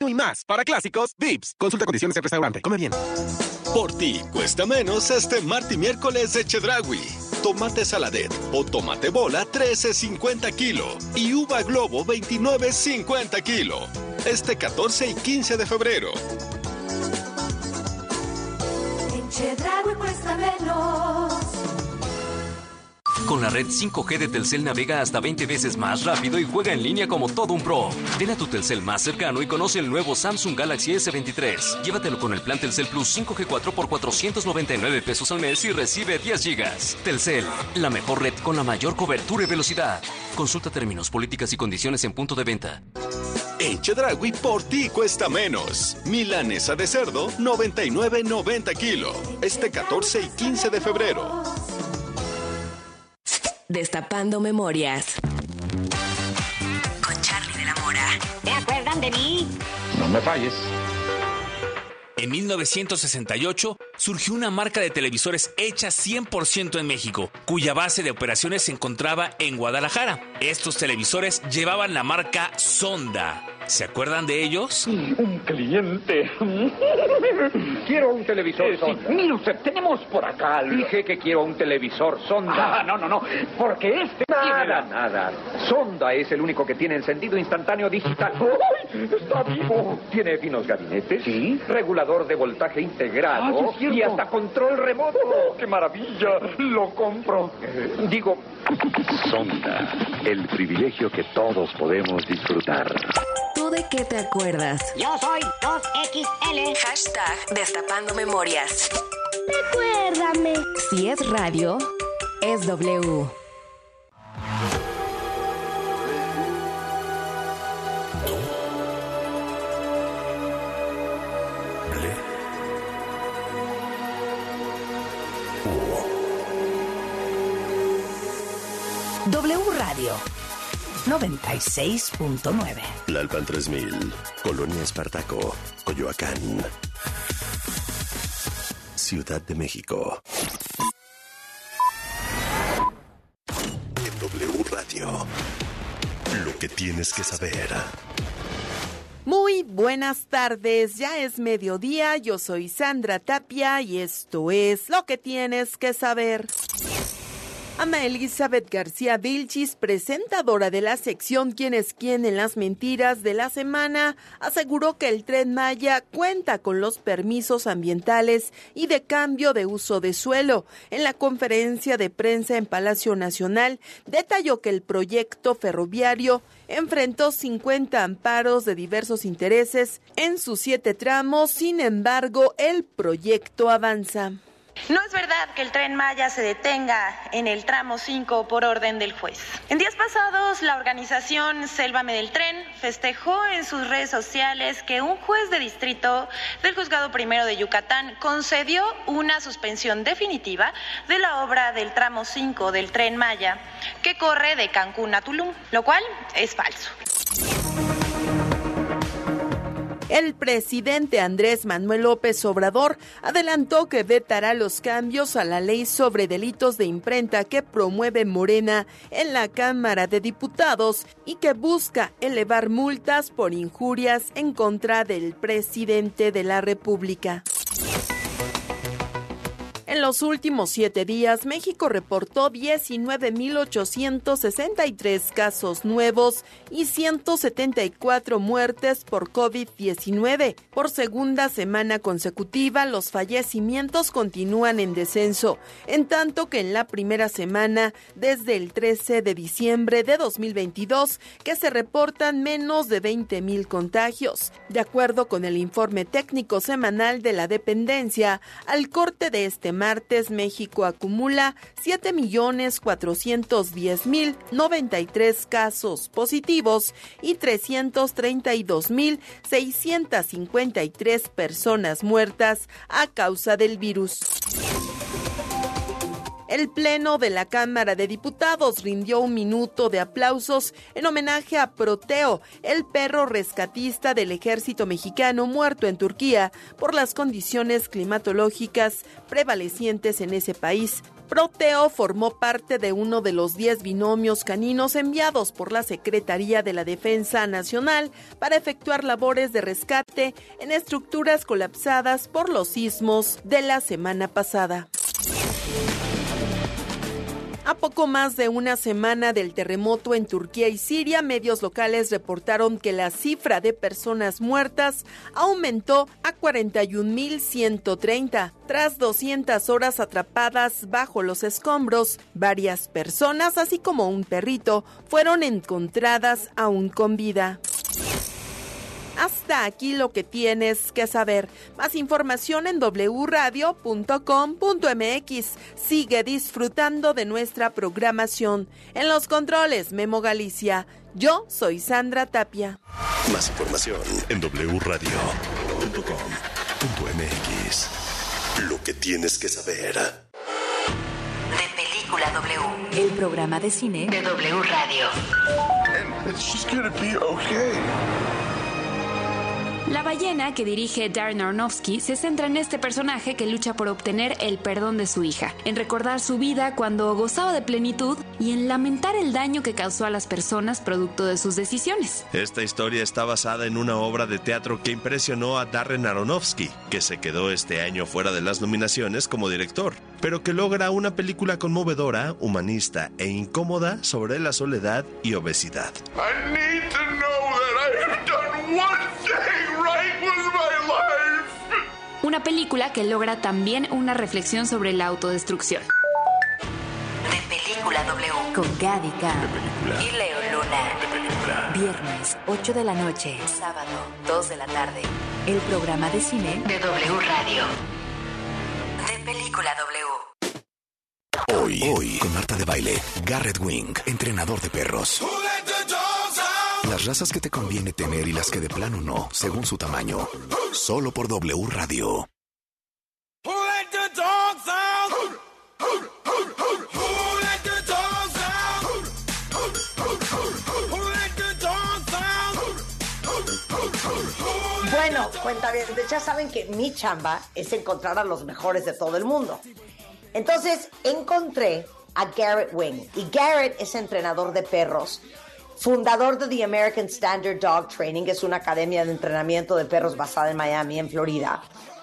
y más. Para clásicos, Vips. Consulta condiciones en restaurante. Come bien. Por ti cuesta menos este martes y miércoles de Chedraui. Tomate saladet o tomate bola 13.50 kilo y uva globo 29.50 kilo. Este 14 y 15 de febrero. En Chedraui cuesta menos. Con la red 5G de Telcel navega hasta 20 veces más rápido y juega en línea como todo un pro. Ven a tu Telcel más cercano y conoce el nuevo Samsung Galaxy S23. Llévatelo con el plan Telcel Plus 5G4 por 499 pesos al mes y recibe 10 gigas. Telcel, la mejor red con la mayor cobertura y velocidad. Consulta términos, políticas y condiciones en punto de venta. En Chedraui por ti cuesta menos. Milanesa de cerdo 99.90 kilo. Este 14 y 15 de febrero. Destapando memorias. Con Charlie de la Mora. ¿Se acuerdan de mí? No me falles. En 1968 surgió una marca de televisores hecha 100% en México, cuya base de operaciones se encontraba en Guadalajara. Estos televisores llevaban la marca Sonda. ¿Se acuerdan de ellos? Un cliente. Quiero un televisor Sonda. Mire usted, tenemos por acá. Dije que quiero un televisor Sonda. No. Porque Nada. Sonda es el único que tiene encendido instantáneo digital. ¡Ay! Está vivo. Tiene finos gabinetes. Sí. Regulador de voltaje integrado. Y hasta control remoto. ¡Qué maravilla! Lo compro. Digo... Sonda, el privilegio que todos podemos disfrutar. ¿Tú de qué te acuerdas? Yo soy 2XL. Hashtag Destapando Memorias. Recuérdame. Si es radio, es W. W Radio 96.9. Tlalpan 3000, Colonia Espartaco, Coyoacán, Ciudad de México. En W Radio, lo que tienes que saber. Muy buenas tardes, ya es mediodía, yo soy Sandra Tapia y esto es Lo que tienes que saber. Ana Elizabeth García Vilchis, presentadora de la sección ¿Quién es quién en las mentiras de la semana?, aseguró que el Tren Maya cuenta con los permisos ambientales y de cambio de uso de suelo. En la conferencia de prensa en Palacio Nacional, detalló que el proyecto ferroviario enfrentó 50 amparos de diversos intereses en sus 7 tramos, sin embargo, el proyecto avanza. No es verdad que el Tren Maya se detenga en el tramo 5 por orden del juez. En días pasados, la organización Sélvame del Tren festejó en sus redes sociales que un juez de distrito del Juzgado Primero de Yucatán concedió una suspensión definitiva de la obra del tramo 5 del Tren Maya, que corre de Cancún a Tulum, lo cual es falso. El presidente Andrés Manuel López Obrador adelantó que vetará los cambios a la ley sobre delitos de imprenta que promueve Morena en la Cámara de Diputados y que busca elevar multas por injurias en contra del presidente de la República. En los últimos 7 días, México reportó 19,863 casos nuevos y 174 muertes por COVID-19. Por segunda semana consecutiva, los fallecimientos continúan en descenso, en tanto que en la primera semana, desde el 13 de diciembre de 2022, que se reportan menos de 20,000 contagios. De acuerdo con el informe técnico semanal de la dependencia, al corte de este martes, México acumula 7,410,093 casos positivos y 332,653 personas muertas a causa del virus. El Pleno de la Cámara de Diputados rindió un minuto de aplausos en homenaje a Proteo, el perro rescatista del ejército mexicano muerto en Turquía por las condiciones climatológicas prevalecientes en ese país. Proteo formó parte de uno de los 10 binomios caninos enviados por la Secretaría de la Defensa Nacional para efectuar labores de rescate en estructuras colapsadas por los sismos de la semana pasada. A poco más de una semana del terremoto en Turquía y Siria, medios locales reportaron que la cifra de personas muertas aumentó a 41.130. Tras 200 horas atrapadas bajo los escombros, varias personas, así como un perrito, fueron encontradas aún con vida. Hasta aquí lo que tienes que saber. Más información en wradio.com.mx. Sigue disfrutando de nuestra programación. En los controles, Memo Galicia. Yo soy Sandra Tapia. Más información en wradio.com.mx. Lo que tienes que saber. De Película W, el programa de cine de W Radio. It's just gonna be okay. La ballena, que dirige Darren Aronofsky, se centra en este personaje que lucha por obtener el perdón de su hija, en recordar su vida cuando gozaba de plenitud y en lamentar el daño que causó a las personas producto de sus decisiones. Esta historia está basada en una obra de teatro que impresionó a Darren Aronofsky, que se quedó este año fuera de las nominaciones como director, pero que logra una película conmovedora, humanista e incómoda sobre la soledad y obesidad. I need to know that I have done one thing right with my life. Una película que logra también una reflexión sobre la autodestrucción. De Película W, con Gaby Khan y Leo Luna. Viernes, 8 de la noche, sábado, 2 de la tarde. El programa de cine de W Radio. De Película W. Hoy, con Marta de Baile, Garrett Wing, entrenador de perros. Las razas que te conviene tener y las que de plano no, según su tamaño. Solo por W Radio. Bueno, cuentavientes, ya saben que mi chamba es encontrar a los mejores de todo el mundo. Entonces, encontré a Garrett Wing. Y Garrett es entrenador de perros, fundador de The American Standard Dog Training, que es una academia de entrenamiento de perros basada en Miami, en Florida.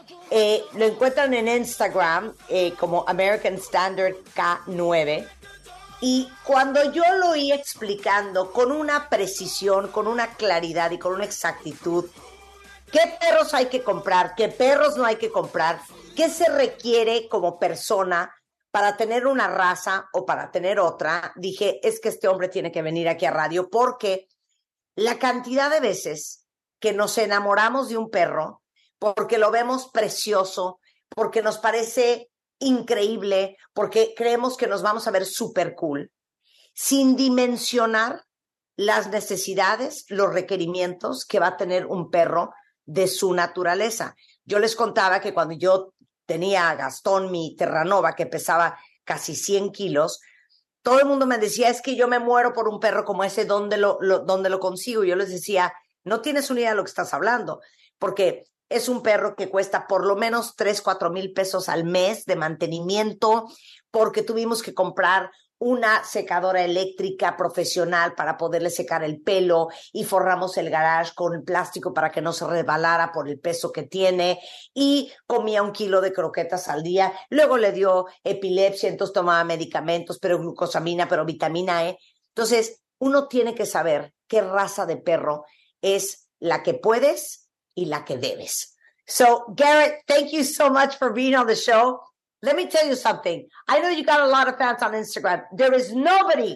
Lo encuentran en Instagram como American Standard K9. Y cuando yo lo oí explicando con una precisión, con una claridad y con una exactitud, qué perros hay que comprar, qué perros no hay que comprar, qué se requiere como persona para tener una raza o para tener otra, dije, es que este hombre tiene que venir aquí a radio, porque la cantidad de veces que nos enamoramos de un perro, porque lo vemos precioso, porque nos parece increíble, porque creemos que nos vamos a ver súper cool, sin dimensionar las necesidades, los requerimientos que va a tener un perro de su naturaleza. Yo les contaba que cuando yo tenía a Gastón, mi Terranova, que pesaba casi 100 kilos, todo el mundo me decía, es que yo me muero por un perro como ese, ¿dónde lo consigo? Yo les decía, no tienes una idea de lo que estás hablando, porque es un perro que cuesta por lo menos 3-4 mil pesos al mes de mantenimiento, porque tuvimos que comprar una secadora eléctrica profesional para poderle secar el pelo y forramos el garage con plástico para que no se resbalara por el peso que tiene, y comía 1 kilo de croquetas al día. Luego le dio epilepsia, entonces tomaba medicamentos, pero glucosamina, pero vitamina E. Entonces, uno tiene que saber qué raza de perro es la que puedes y la que debes. So, Garrett, thank you so much for being on the show. Let me tell you something. I know you got a lot of fans on Instagram. There is nobody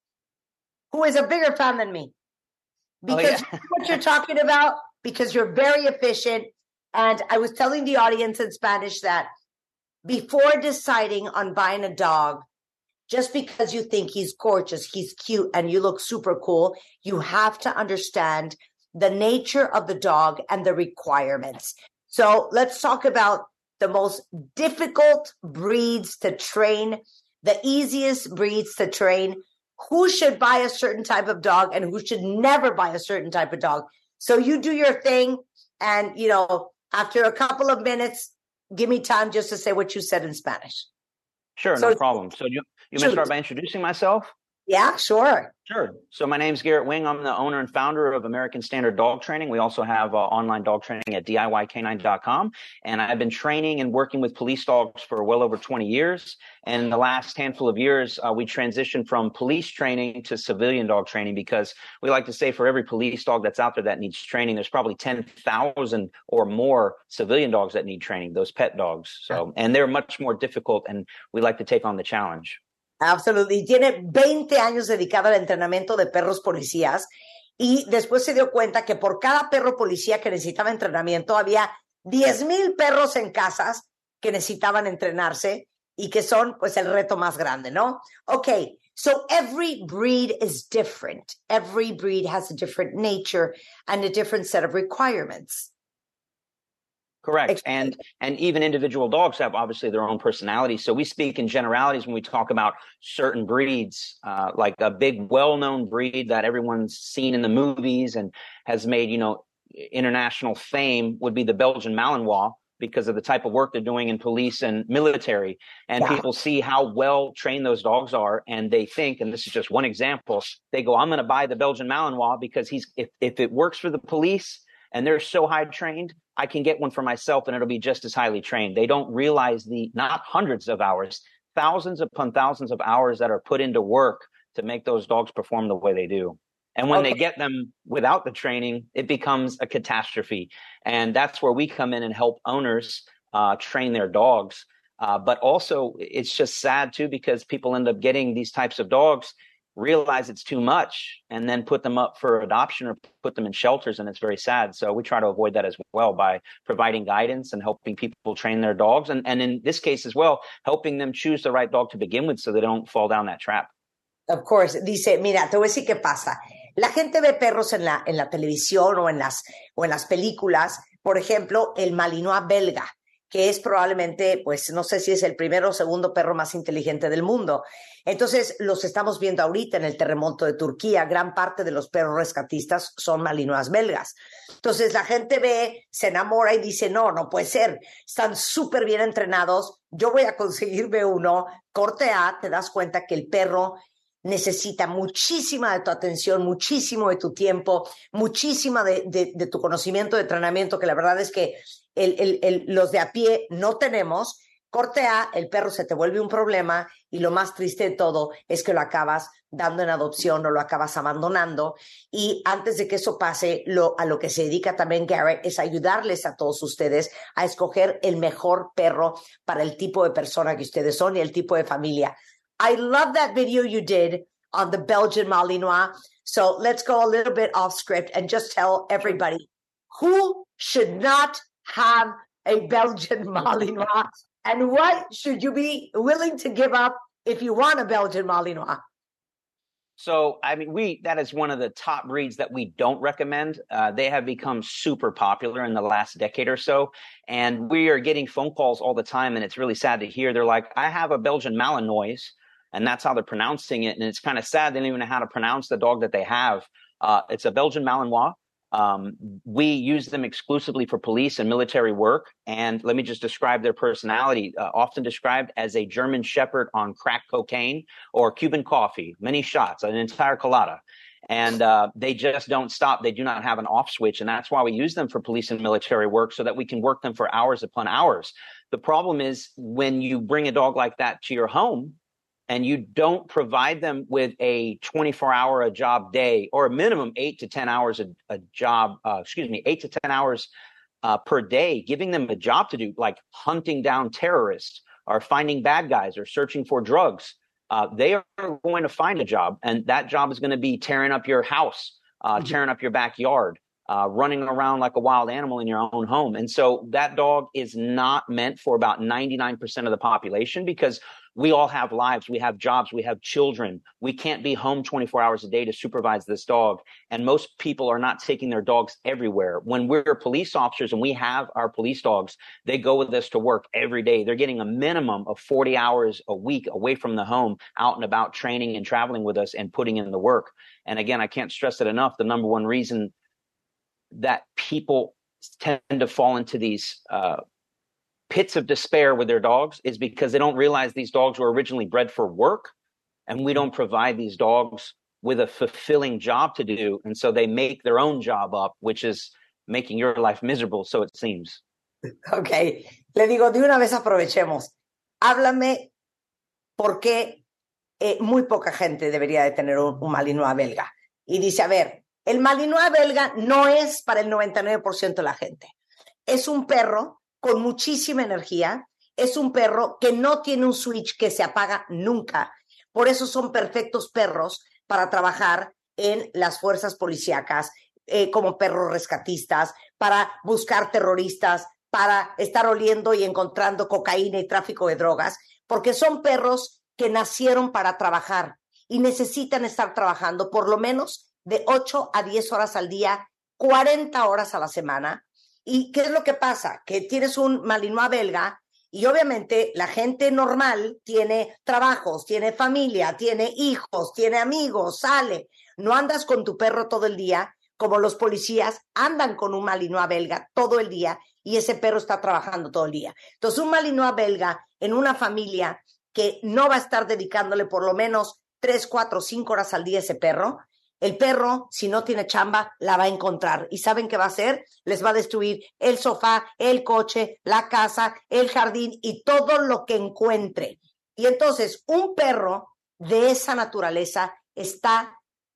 who is a bigger fan than me. Because you know what you're talking about, because you're very efficient. And I was telling the audience in Spanish that before deciding on buying a dog, just because you think he's gorgeous, he's cute, and you look super cool, you have to understand the nature of the dog and the requirements. So let's talk about the most difficult breeds to train the easiest breeds to train, who should buy a certain type of dog and who should never buy a certain type of dog. So you do your thing, and, you know, after a couple of minutes, give me time just to say what you said in Spanish. Sure, no problem. So you may start by introducing myself? Yeah, sure. Sure. So my name's Garrett Wing. I'm the owner and founder of American Standard Dog Training. We also have online dog training at DIYcanine.com. And I've been training and working with police dogs for well over 20 years. And in the last handful of years, we transitioned from police training to civilian dog training, because we like to say for every police dog that's out there that needs training, there's probably 10,000 or more civilian dogs that need training, those pet dogs. So, and they're much more difficult, and we like to take on the challenge. Absolutely. Tiene 20 años dedicado al entrenamiento de perros policías, y después se dio cuenta que por cada perro policía que necesitaba entrenamiento había 10,000 perros en casas que necesitaban entrenarse y que son pues el reto más grande, ¿no? Okay, so every breed is different. Every breed has a different nature and a different set of requirements. Correct. And even individual dogs have obviously their own personality. So we speak in generalities when we talk about certain breeds, like a big well-known breed that everyone's seen in the movies and has made, you know, international fame would be the Belgian Malinois, because of the type of work they're doing in police and military. And people see how well trained those dogs are, and they think, and this is just one example, they go, I'm going to buy the Belgian Malinois because if it works for the police and they're so high trained, I can get one for myself and it'll be just as highly trained. They don't realize the not hundreds of hours, thousands upon thousands of hours that are put into work to make those dogs perform the way they do. And when they get them without the training, it becomes a catastrophe. And that's where we come in and help owners train their dogs. But also, it's just sad, too, because people end up getting these types of dogs, realize it's too much, and then put them up for adoption or put them in shelters. And it's very sad. So we try to avoid that as well by providing guidance and helping people train their dogs. And in this case as well, helping them choose the right dog to begin with so they don't fall down that trap. Of course. Dice, mira, te voy a decir qué pasa. La gente ve perros en la televisión o en las películas. Por ejemplo, el Malinois belga, que es probablemente, pues no sé si es el primero o segundo perro más inteligente del mundo. Entonces, los estamos viendo ahorita en el terremoto de Turquía. Gran parte de los perros rescatistas son Malinois belgas. Entonces, la gente ve, se enamora y dice, no puede ser. Están súper bien entrenados. Yo voy a conseguirme uno. Corte A, te das cuenta que el perro necesita muchísima de tu atención, muchísimo de tu tiempo, muchísima de tu conocimiento de entrenamiento, que la verdad es que los de a pie no tenemos. Corte A, el perro se te vuelve un problema y lo más triste de todo es que lo acabas dando en adopción o lo acabas abandonando. Y antes de que eso pase, a lo que se dedica también Garrett es ayudarles a todos ustedes a escoger el mejor perro para el tipo de persona que ustedes son y el tipo de familia. I love that video you did on the Belgian Malinois. So let's go a little bit off script and just tell everybody who should not have a Belgian Malinois and what should you be willing to give up if you want a Belgian Malinois. So, I mean, that is one of the top breeds that we don't recommend. They have become super popular in the last decade or so. And we are getting phone calls all the time. And it's really sad to hear. They're like, I have a Belgian Malinois. And that's how they're pronouncing it. And it's kind of sad. They don't even know how to pronounce the dog that they have. It's a Belgian Malinois. We use them exclusively for police and military work. And let me just describe their personality, often described as a German Shepherd on crack cocaine or Cuban coffee, many shots, an entire colada. And they just don't stop. They do not have an off switch. And that's why we use them for police and military work, so that we can work them for hours upon hours. The problem is when you bring a dog like that to your home, and you don't provide them with a 24-hour a job day, or a minimum 8 to 10 hours a job, 8 to 10 hours per day, giving them a job to do, like hunting down terrorists or finding bad guys or searching for drugs, they are going to find a job. And that job is going to be tearing up your house, tearing up your backyard, running around like a wild animal in your own home. And so that dog is not meant for about 99% of the population, because we all have lives, we have jobs, we have children. We can't be home 24 hours a day to supervise this dog. And most people are not taking their dogs everywhere. When we're police officers and we have our police dogs, they go with us to work every day. They're getting a minimum of 40 hours a week away from the home, out and about training and traveling with us and putting in the work. And again, I can't stress it enough. The number one reason that people tend to fall into these pits of despair with their dogs is because they don't realize these dogs were originally bred for work, and we don't provide these dogs with a fulfilling job to do. And so they make their own job up, which is making your life miserable, so it seems. Ok, le digo, de una vez aprovechemos. Háblame por qué muy poca gente debería de tener un Malinois belga. Y dice, a ver, el Malinois belga no es para el 99% de la gente. Es un perro con muchísima energía, es un perro que no tiene un switch que se apaga nunca. Por eso son perfectos perros para trabajar en las fuerzas policíacas, como perros rescatistas, para buscar terroristas, para estar oliendo y encontrando cocaína y tráfico de drogas, porque son perros que nacieron para trabajar y necesitan estar trabajando por lo menos de 8 a 10 horas al día, 40 horas a la semana. ¿Y qué es lo que pasa? Que tienes un Malinois belga y obviamente la gente normal tiene trabajos, tiene familia, tiene hijos, tiene amigos, sale. No andas con tu perro todo el día, como los policías andan con un Malinois belga todo el día y ese perro está trabajando todo el día. Entonces, un Malinois belga en una familia que no va a estar dedicándole por lo menos 3, 4, 5 horas al día a ese perro, el perro, si no tiene chamba, la va a encontrar. ¿Y saben qué va a hacer? Les va a destruir el sofá, el coche, la casa, el jardín y todo lo que encuentre. Y entonces, un perro de esa naturaleza está,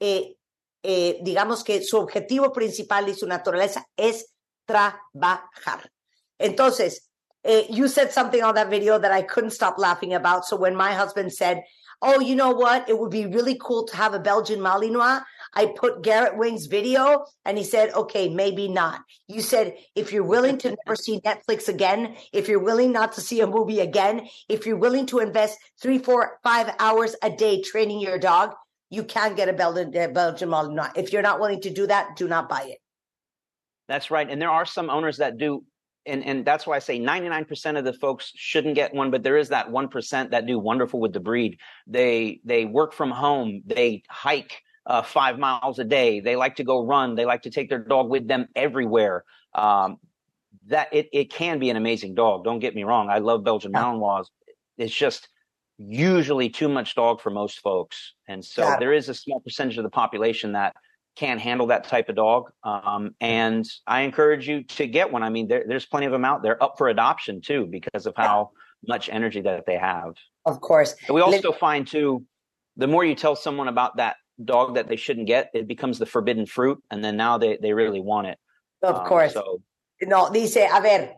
digamos que su objetivo principal y su naturaleza es trabajar. Entonces, you said something on that video that I couldn't stop laughing about. So when my husband said, oh, you know what? It would be really cool to have a Belgian Malinois. I put Garrett Wing's video and he said, okay, maybe not. You said, if you're willing to never see Netflix again, if you're willing not to see a movie again, if you're willing to invest 3, 4, 5 hours a day training your dog, you can get a Belgian Malinois. If you're not willing to do that, do not buy it. That's right. And there are some owners that do. And that's why I say 99% of the folks shouldn't get one, but there is that 1% that do wonderful with the breed. They work from home. They hike 5 miles a day. They like to go run. They like to take their dog with them everywhere. That it can be an amazing dog. Don't get me wrong. I love Belgian Malinois. It's just usually too much dog for most folks. And so there is a small percentage of the population that can't handle that type of dog. And I encourage you to get one. I mean, there's plenty of them out there up for adoption too, because of how much energy that they have. Of course. And we also find too, the more you tell someone about that dog that they shouldn't get, it becomes the forbidden fruit. And then now they really want it. Of course. No, dice, a ver,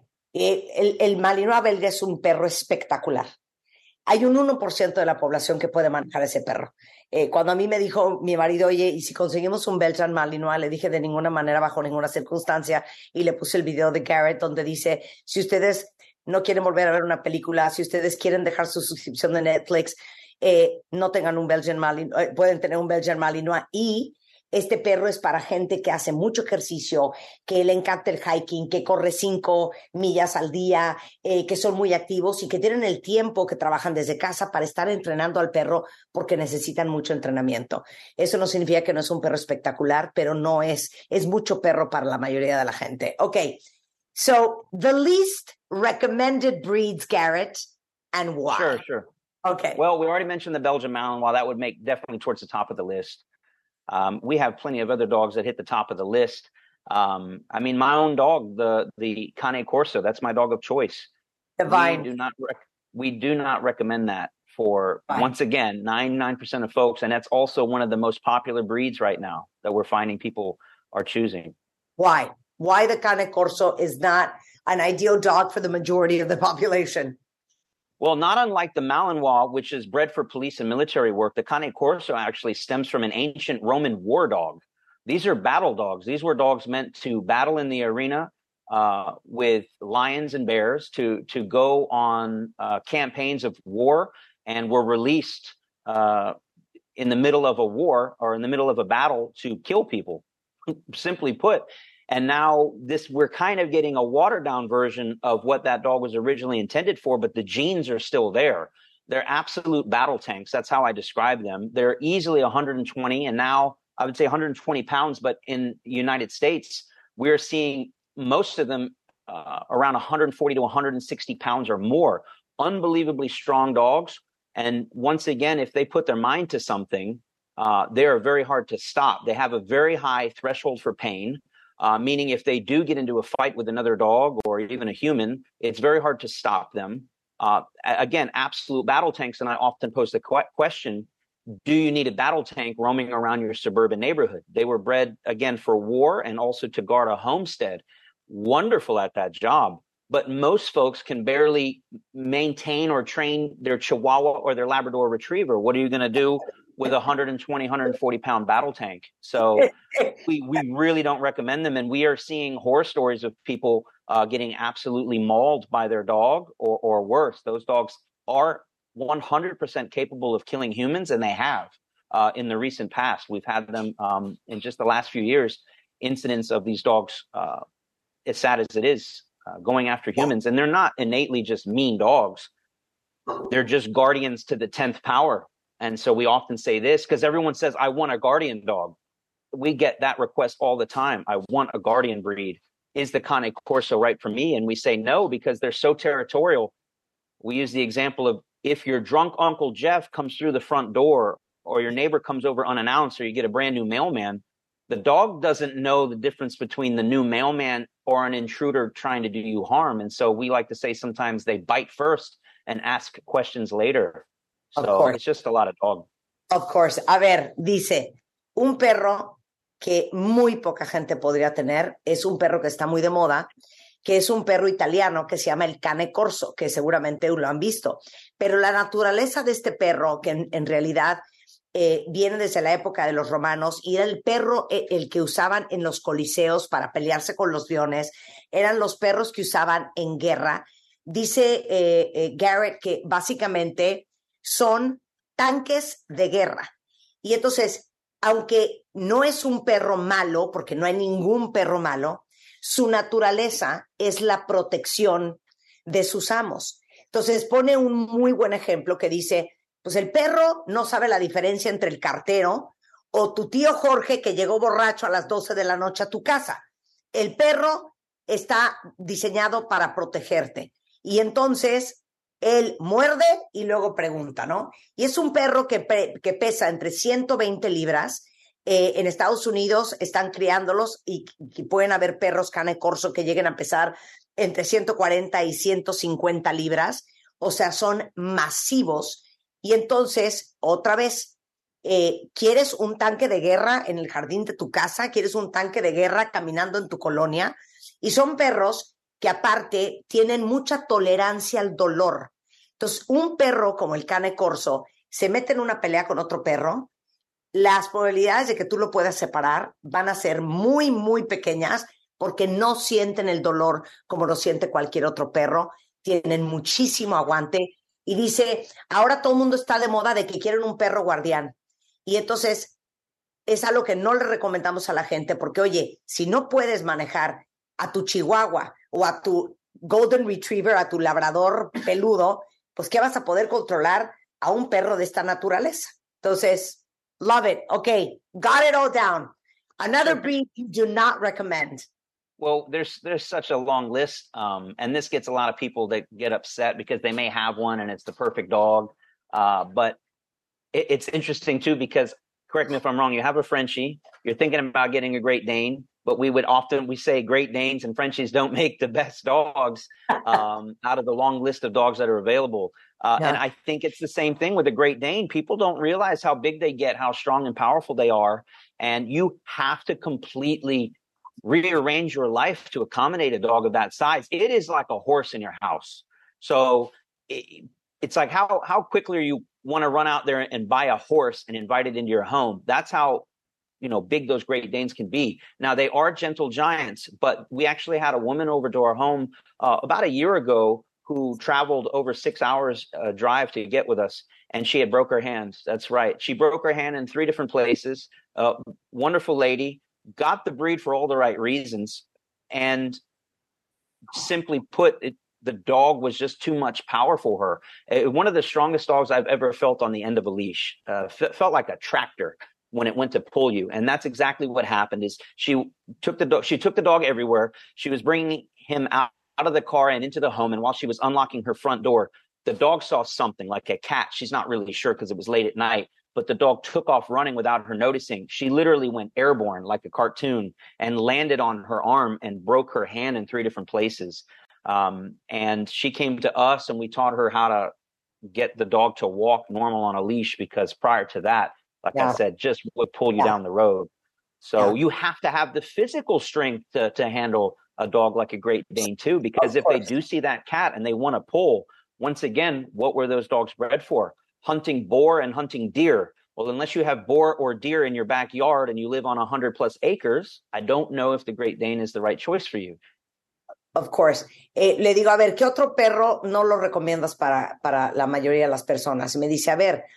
el Malinois belga es un perro espectacular. Hay un 1% de la población que puede manejar ese perro. Cuando a mí me dijo mi marido, oye, ¿y si conseguimos un Belgian Malinois? Le dije de ninguna manera, bajo ninguna circunstancia, y le puse el video de Garrett donde dice, si ustedes no quieren volver a ver una película, si ustedes quieren dejar su suscripción de Netflix, no tengan un Belgian Malinois, pueden tener un Belgian Malinois. Y este perro es para gente que hace mucho ejercicio, que le encanta el hiking, que corre 5 millas al día, que son muy activos y que tienen el tiempo, que trabajan desde casa para estar entrenando al perro porque necesitan mucho entrenamiento. Eso no significa que no es un perro espectacular, pero no es mucho perro para la mayoría de la gente. Okay, so the least recommended breeds, Garrett, and why? Sure. Okay. Well, we already mentioned the Belgian Malinois. That would make definitely towards the top of the list. We have plenty of other dogs that hit the top of the list. I mean, my own dog, the Cane Corso, that's my dog of choice. Divine. We do not recommend that for, once again, 99% of folks. And that's also one of the most popular breeds right now that we're finding people are choosing. Why? Why the Cane Corso is not an ideal dog for the majority of the population? Well, not unlike the Malinois, which is bred for police and military work, the Cane Corso actually stems from an ancient Roman war dog. These are battle dogs. These were dogs meant to battle in the arena with lions and bears, to go on campaigns of war and were released in the middle of a war or in the middle of a battle to kill people, simply put. And now we're kind of getting a watered down version of what that dog was originally intended for, but the genes are still there. They're absolute battle tanks. That's how I describe them. They're easily 120, and now I would say 120 pounds, but in the United States, we're seeing most of them around 140 to 160 pounds or more. Unbelievably strong dogs. And once again, if they put their mind to something, they are very hard to stop. They have a very high threshold for pain, meaning if they do get into a fight with another dog or even a human, it's very hard to stop them. Again, absolute battle tanks. And I often pose the question, do you need a battle tank roaming around your suburban neighborhood? They were bred, again, for war and also to guard a homestead. Wonderful at that job. But most folks can barely maintain or train their Chihuahua or their Labrador Retriever. What are you going to do with a 120, 140 pound battle tank? So we really don't recommend them. And we are seeing horror stories of people getting absolutely mauled by their dog or worse. Those dogs are 100% capable of killing humans, and they have in the recent past. We've had them in just the last few years, incidents of these dogs, as sad as it is, going after humans. And they're not innately just mean dogs. They're just guardians to the 10th power. And so we often say this because everyone says, I want a guardian dog. We get that request all the time. I want a guardian breed. Is the Cane Corso right for me? And we say no, because they're so territorial. We use the example of if your drunk Uncle Jeff comes through the front door, or your neighbor comes over unannounced, or you get a brand new mailman, the dog doesn't know the difference between the new mailman or an intruder trying to do you harm. And so we like to say sometimes they bite first and ask questions later. So it's just a lot of dog. Of course. A ver, dice, un perro que muy poca gente podría tener es un perro que está muy de moda, que es un perro italiano que se llama el Cane Corso, que seguramente lo han visto. Pero la naturaleza de este perro, que en realidad viene desde la época de los romanos, y era el perro el que usaban en los coliseos para pelearse con los leones, eran los perros que usaban en guerra. Dice Garrett que básicamente son tanques de guerra. Y entonces, aunque no es un perro malo, porque no hay ningún perro malo, su naturaleza es la protección de sus amos. Entonces pone un muy buen ejemplo que dice, pues el perro no sabe la diferencia entre el cartero o tu tío Jorge que llegó borracho a las 12 de la noche a tu casa. El perro está diseñado para protegerte. Y entonces él muerde y luego pregunta, ¿no? Y es un perro que pesa entre 120 libras. En Estados Unidos están criándolos y pueden haber perros Cane Corso que lleguen a pesar entre 140 y 150 libras. O sea, son masivos. Y entonces, otra vez, ¿quieres un tanque de guerra en el jardín de tu casa? ¿Quieres un tanque de guerra caminando en tu colonia? Y son perros que aparte tienen mucha tolerancia al dolor. Entonces, un perro como el Cane Corso se mete en una pelea con otro perro, las probabilidades de que tú lo puedas separar van a ser muy, muy pequeñas porque no sienten el dolor como lo siente cualquier otro perro. Tienen muchísimo aguante. Y dice, ahora todo el mundo está de moda de que quieren un perro guardián. Y entonces es algo que no le recomendamos a la gente porque, oye, si no puedes manejar a tu Chihuahua o a tu Golden Retriever, a tu labrador peludo, pues ¿qué vas a poder controlar a un perro de esta naturaleza? Entonces, love it. Okay, got it all down. Another breed you do not recommend. Well, there's such a long list, and this gets a lot of people that get upset because they may have one and it's the perfect dog. But it's interesting too because, correct me if I'm wrong, you have a Frenchie, you're thinking about getting a Great Dane, but we say Great Danes and Frenchies don't make the best dogs out of the long list of dogs that are available. And I think it's the same thing with a Great Dane. People don't realize how big they get, how strong and powerful they are, and you have to completely rearrange your life to accommodate a dog of that size. It is like a horse in your house. So it's like how quickly you want to run out there and buy a horse and invite it into your home. That's how big those Great Danes can be. Now, they are gentle giants, but we actually had a woman over to our home about a year ago who traveled over 6 hours drive to get with us, and she had broke her hand. That's right. She broke her hand in 3 different places. Wonderful lady, got the breed for all the right reasons, and simply put, the dog was just too much power for her. One of the strongest dogs I've ever felt on the end of a leash. Felt like a tractor when it went to pull you. And that's exactly what happened. Is she took the dog everywhere. She was bringing him out of the car and into the home. And while she was unlocking her front door, the dog saw something like a cat. She's not really sure because it was late at night, but the dog took off running without her noticing. She literally went airborne like a cartoon and landed on her arm and broke her hand in 3 different places. And she came to us and we taught her how to get the dog to walk normal on a leash, because prior to that, like I said, just would pull you down the road. So you have to have the physical strength to handle a dog like a Great Dane too, because if they do see that cat and they want to pull, once again, what were those dogs bred for? Hunting boar and hunting deer. Well, unless you have boar or deer in your backyard and you live on 100+ acres, I don't know if the Great Dane is the right choice for you. Of course. Le digo, a ver, ¿qué otro perro no lo recomiendas para la mayoría de las personas? Y me dice, a ver,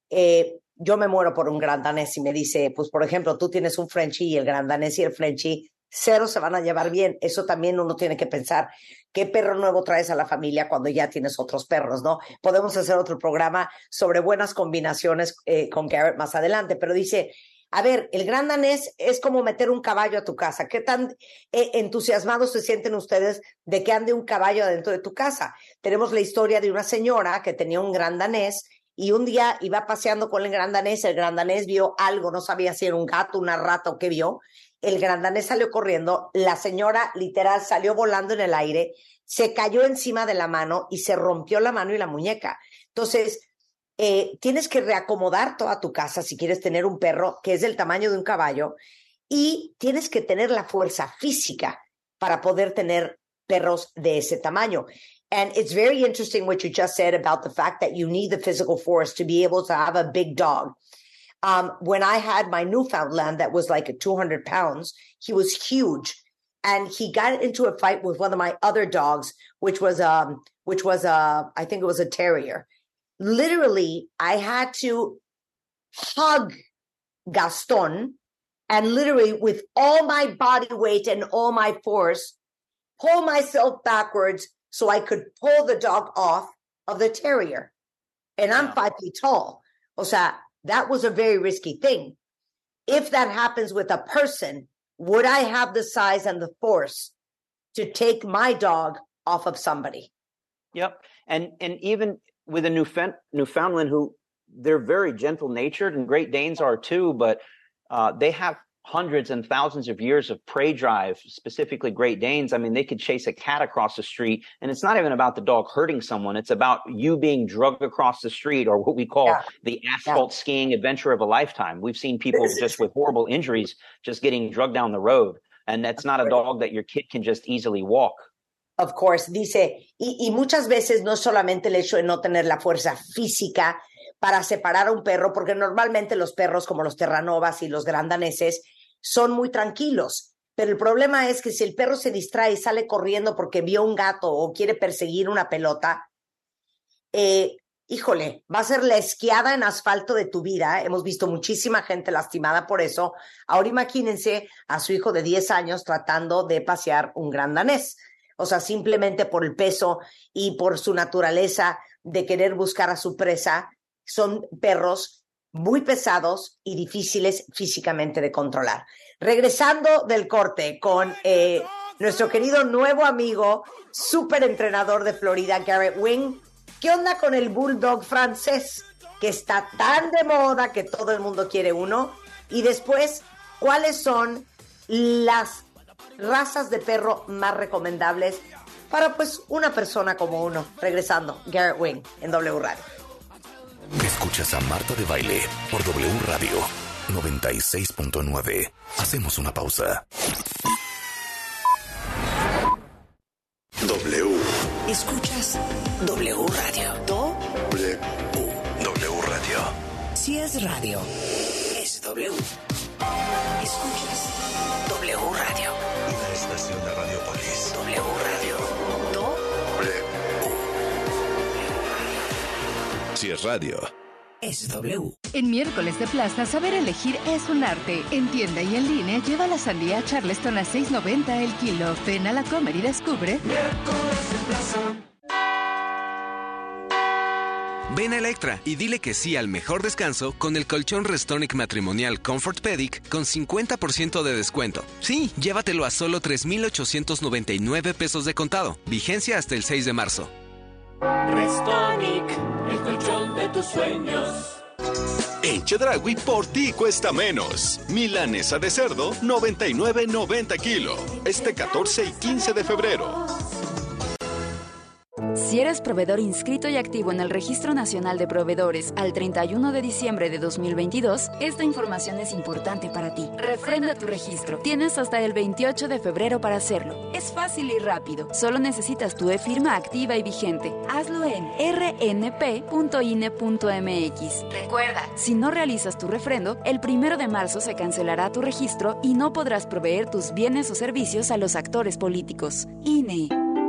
yo me muero por un gran danés. Y me dice, pues, por ejemplo, tú tienes un Frenchie y el gran danés y el Frenchie, 0 se van a llevar bien. Eso también uno tiene que pensar. ¿Qué perro nuevo traes a la familia cuando ya tienes otros perros, no? Podemos hacer otro programa sobre buenas combinaciones con Garrett más adelante. Pero dice, a ver, el gran danés es como meter un caballo a tu casa. ¿Qué tan entusiasmados se sienten ustedes de que ande un caballo adentro de tu casa? Tenemos la historia de una señora que tenía un gran danés y un día iba paseando con el gran danés vio algo, no sabía si era un gato, una rata o qué vio. El gran danés salió corriendo, la señora literal salió volando en el aire, se cayó encima de la mano y se rompió la mano y la muñeca. Entonces, tienes que reacomodar toda tu casa si quieres tener un perro que es del tamaño de un caballo, y tienes que tener la fuerza física para poder tener perros de ese tamaño. And it's very interesting what you just said about the fact that you need the physical force to be able to have a big dog. When I had my Newfoundland that was like 200 pounds, he was huge. And he got into a fight with one of my other dogs, which was I think it was a terrier. Literally, I had to hug Gaston and literally with all my body weight and all my force, pull myself backwards so I could pull the dog off of the terrier. And I'm 5 feet tall. O sea, that was a very risky thing. If that happens with a person, would I have the size and the force to take my dog off of somebody? Yep. And even with a Newfoundland, who they're very gentle natured, and Great Danes are too, but they have hundreds and thousands of years of prey drive, specifically Great Danes. I mean, they could chase a cat across the street, and it's not even about the dog hurting someone. It's about you being drugged across the street, or what we call the asphalt skiing adventure of a lifetime. We've seen people just with horrible injuries just getting drugged down the road, and that's not a dog that your kid can just easily walk. Of course, dice, y muchas veces no solamente el hecho de no tener la fuerza física para separar a un perro, porque normalmente los perros como los terranovas y los gran daneses son muy tranquilos, pero el problema es que si el perro se distrae y sale corriendo porque vio un gato o quiere perseguir una pelota, híjole, va a ser la esquiada en asfalto de tu vida. Hemos visto muchísima gente lastimada por eso. Ahora imagínense a su hijo de 10 años tratando de pasear un gran danés. O sea, simplemente por el peso y por su naturaleza de querer buscar a su presa, son perros muy pesados y difíciles físicamente de controlar. Regresando del corte con nuestro querido nuevo amigo, súper entrenador de Florida, Garrett Wing. ¿Qué onda con el bulldog francés? Que está tan de moda que todo el mundo quiere uno. Y después, ¿cuáles son las razas de perro más recomendables para pues una persona como uno? Regresando, Garrett Wing en W Radio. Escuchas a Marta de Baile por W Radio 96.9. Hacemos una pausa. W. Escuchas W Radio. W. W Radio. Si es radio, es W. Escuchas W Radio. Una estación de Radiopolis. W Radio. Si es radio, es W. En miércoles de plaza, saber elegir es un arte. En tienda y en línea, lleva la sandía Charleston a $6.90 el kilo. Ven a la Comer y descubre. Miércoles de plaza. Ven a Electra y dile que sí al mejor descanso con el colchón Restonic matrimonial Comfort Pedic con 50% de descuento. Sí, llévatelo a solo 3,899 pesos de contado. Vigencia hasta el 6 de marzo. Restonic, el colchón de tus sueños. En Chedraui por ti cuesta menos. Milanesa de cerdo, 99.90 kilo. Este 14 y 15 de febrero. Si eres proveedor inscrito y activo en el Registro Nacional de Proveedores al 31 de diciembre de 2022, esta información es importante para ti. Refrenda tu registro. Tienes hasta el 28 de febrero para hacerlo. Es fácil y rápido. Solo necesitas tu e-firma activa y vigente. Hazlo en rnp.ine.mx. Recuerda, si no realizas tu refrendo, el 1 de marzo se cancelará tu registro y no podrás proveer tus bienes o servicios a los actores políticos. INE.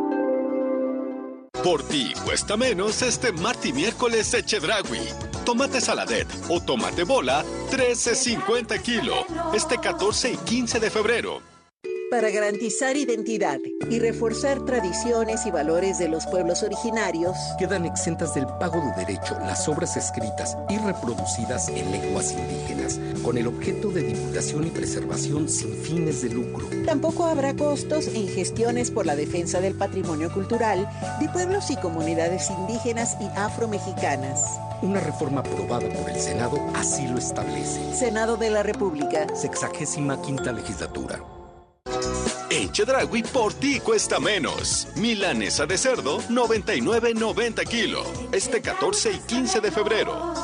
Por ti cuesta menos este martes y miércoles de Chedraui. Tomate saladet o tomate bola, 13.50 kilo. Este 14 y 15 de febrero. Para garantizar identidad y reforzar tradiciones y valores de los pueblos originarios, quedan exentas del pago de derecho las obras escritas y reproducidas en lenguas indígenas, con el objeto de divulgación y preservación sin fines de lucro. Tampoco habrá costos en gestiones por la defensa del patrimonio cultural de pueblos y comunidades indígenas y afromexicanas. Una reforma aprobada por el Senado así lo establece. Senado de la República. 65ª legislatura. En Chedraui por ti cuesta menos. Milanesa de cerdo, 99.90 kilo. Este 14 y 15 de febrero.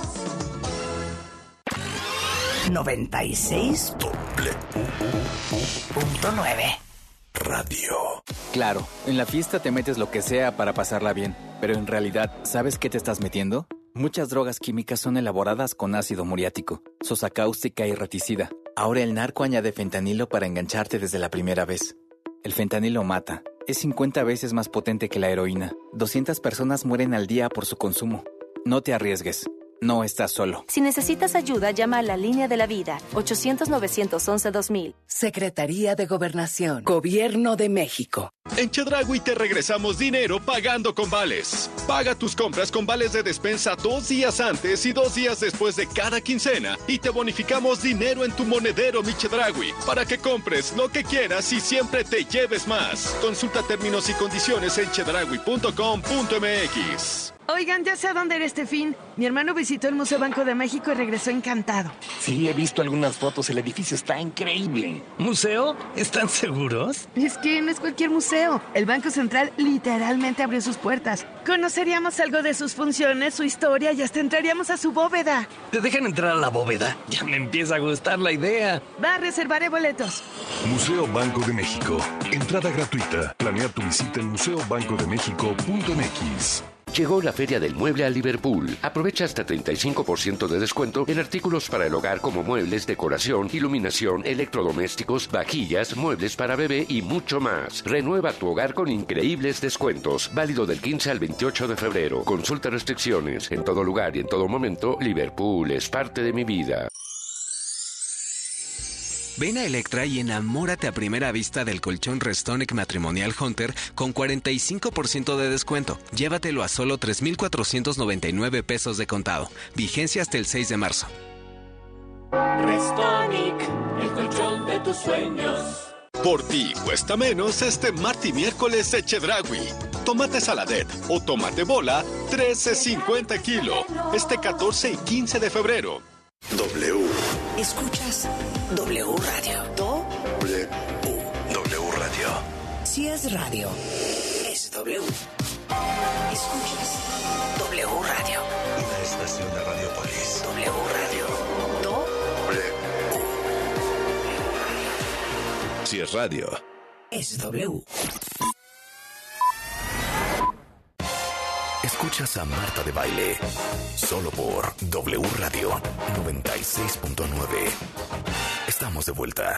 96.9 Radio. Claro, en la fiesta te metes lo que sea para pasarla bien, pero en realidad, ¿sabes qué te estás metiendo? Muchas drogas químicas son elaboradas con ácido muriático, sosa cáustica y reticida. Ahora el narco añade fentanilo para engancharte desde la primera vez. El fentanilo mata. Es 50 veces más potente que la heroína. 200 personas mueren al día por su consumo. No te arriesgues. No estás solo. Si necesitas ayuda, llama a la Línea de la Vida, 800-911-2000. Secretaría de Gobernación. Gobierno de México. En Chedraui te regresamos dinero pagando con vales. Paga tus compras con vales de despensa 2 días antes y 2 días después de cada quincena y te bonificamos dinero en tu monedero Mi Chedraui para que compres lo que quieras y siempre te lleves más. Consulta términos y condiciones en chedraui.com.mx. Oigan, ya sé a dónde era este fin. Mi hermano visitó el Museo Banco de México y regresó encantado. Sí, he visto algunas fotos. El edificio está increíble. ¿Museo? ¿Están seguros? Es que no es cualquier museo. El Banco Central literalmente abrió sus puertas. Conoceríamos algo de sus funciones, su historia y hasta entraríamos a su bóveda. ¿Te dejan entrar a la bóveda? Ya me empieza a gustar la idea. Va, reservaré boletos. Museo Banco de México. Entrada gratuita. Planea tu visita en museobancodemexico.mx. Llegó la Feria del Mueble a Liverpool. Aprovecha hasta 35% de descuento en artículos para el hogar como muebles, decoración, iluminación, electrodomésticos, vajillas, muebles para bebé y mucho más. Renueva tu hogar con increíbles descuentos. Válido del 15 al 28 de febrero. Consulta restricciones. En todo lugar y en todo momento, Liverpool es parte de mi vida. Ven a Electra y enamórate a primera vista del colchón Restonic matrimonial Hunter con 45% de descuento. Llévatelo a solo 3,499 pesos de contado. Vigencia hasta el 6 de marzo. Restonic, el colchón de tus sueños. Por ti cuesta menos este martes y miércoles de Chedraui. Tomate saladet o tomate bola, 13.50 kilo. Este 14 y 15 de febrero. W. Escuchas W Radio. W Radio. Si es radio, es W. Escuchas W Radio. Una estación de Radiopolis. W Radio. Si es radio, es W. Escuchas a Marta de Baile, solo por W Radio 96.9. Estamos de vuelta.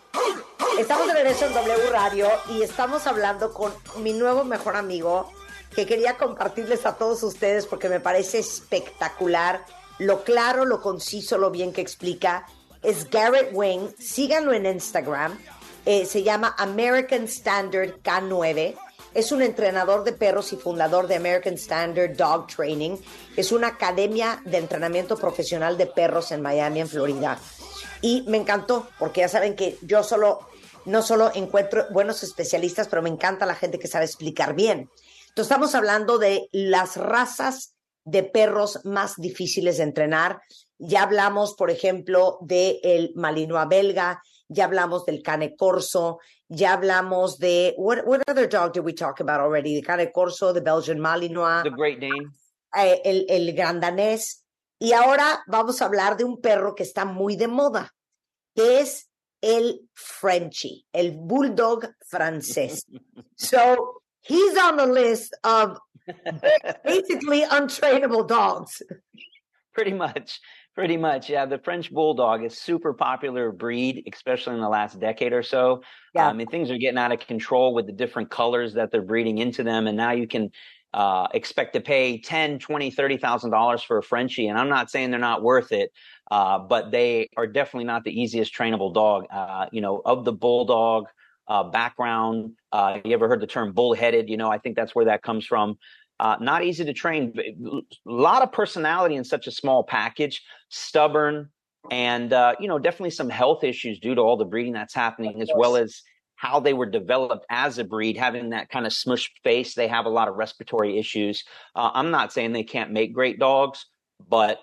Estamos de regreso en W Radio y estamos hablando con mi nuevo mejor amigo, que quería compartirles a todos ustedes porque me parece espectacular, lo claro, lo conciso, lo bien que explica. Es Garrett Wing, síganlo en Instagram, se llama American Standard K9, es un entrenador de perros y fundador de American Standard Dog Training, es una academia de entrenamiento profesional de perros en Miami, en Florida, y me encantó, porque ya saben que yo no solo encuentro buenos especialistas, pero me encanta la gente que sabe explicar bien. Entonces estamos hablando de las razas de perros más difíciles de entrenar. Ya hablamos, por ejemplo, del Malinois belga, ya hablamos del Cane Corso, ya hablamos de... What other dog did we talk about already? The Cane Corso, the Belgian Malinois. The Great Dane. El Gran Danés. Y ahora vamos a hablar de un perro que está muy de moda, que es el Frenchie, el Bulldog francés. So, he's on the list of basically untrainable dogs. Pretty much. Yeah, the French Bulldog is super popular breed, especially in the last decade or so. Yeah. I mean, things are getting out of control with the different colors that they're breeding into them. And now you can expect to pay $10,000, $20,000, $30,000 for a Frenchie. And I'm not saying they're not worth it, but they are definitely not the easiest trainable dog. Of the Bulldog background, you ever heard the term bullheaded? I think that's where that comes from. Not easy to train. A lot of personality in such a small package, stubborn, and, definitely some health issues due to all the breeding that's happening, as well as how they were developed as a breed, having that kind of smushed face. They have a lot of respiratory issues. I'm not saying they can't make great dogs, but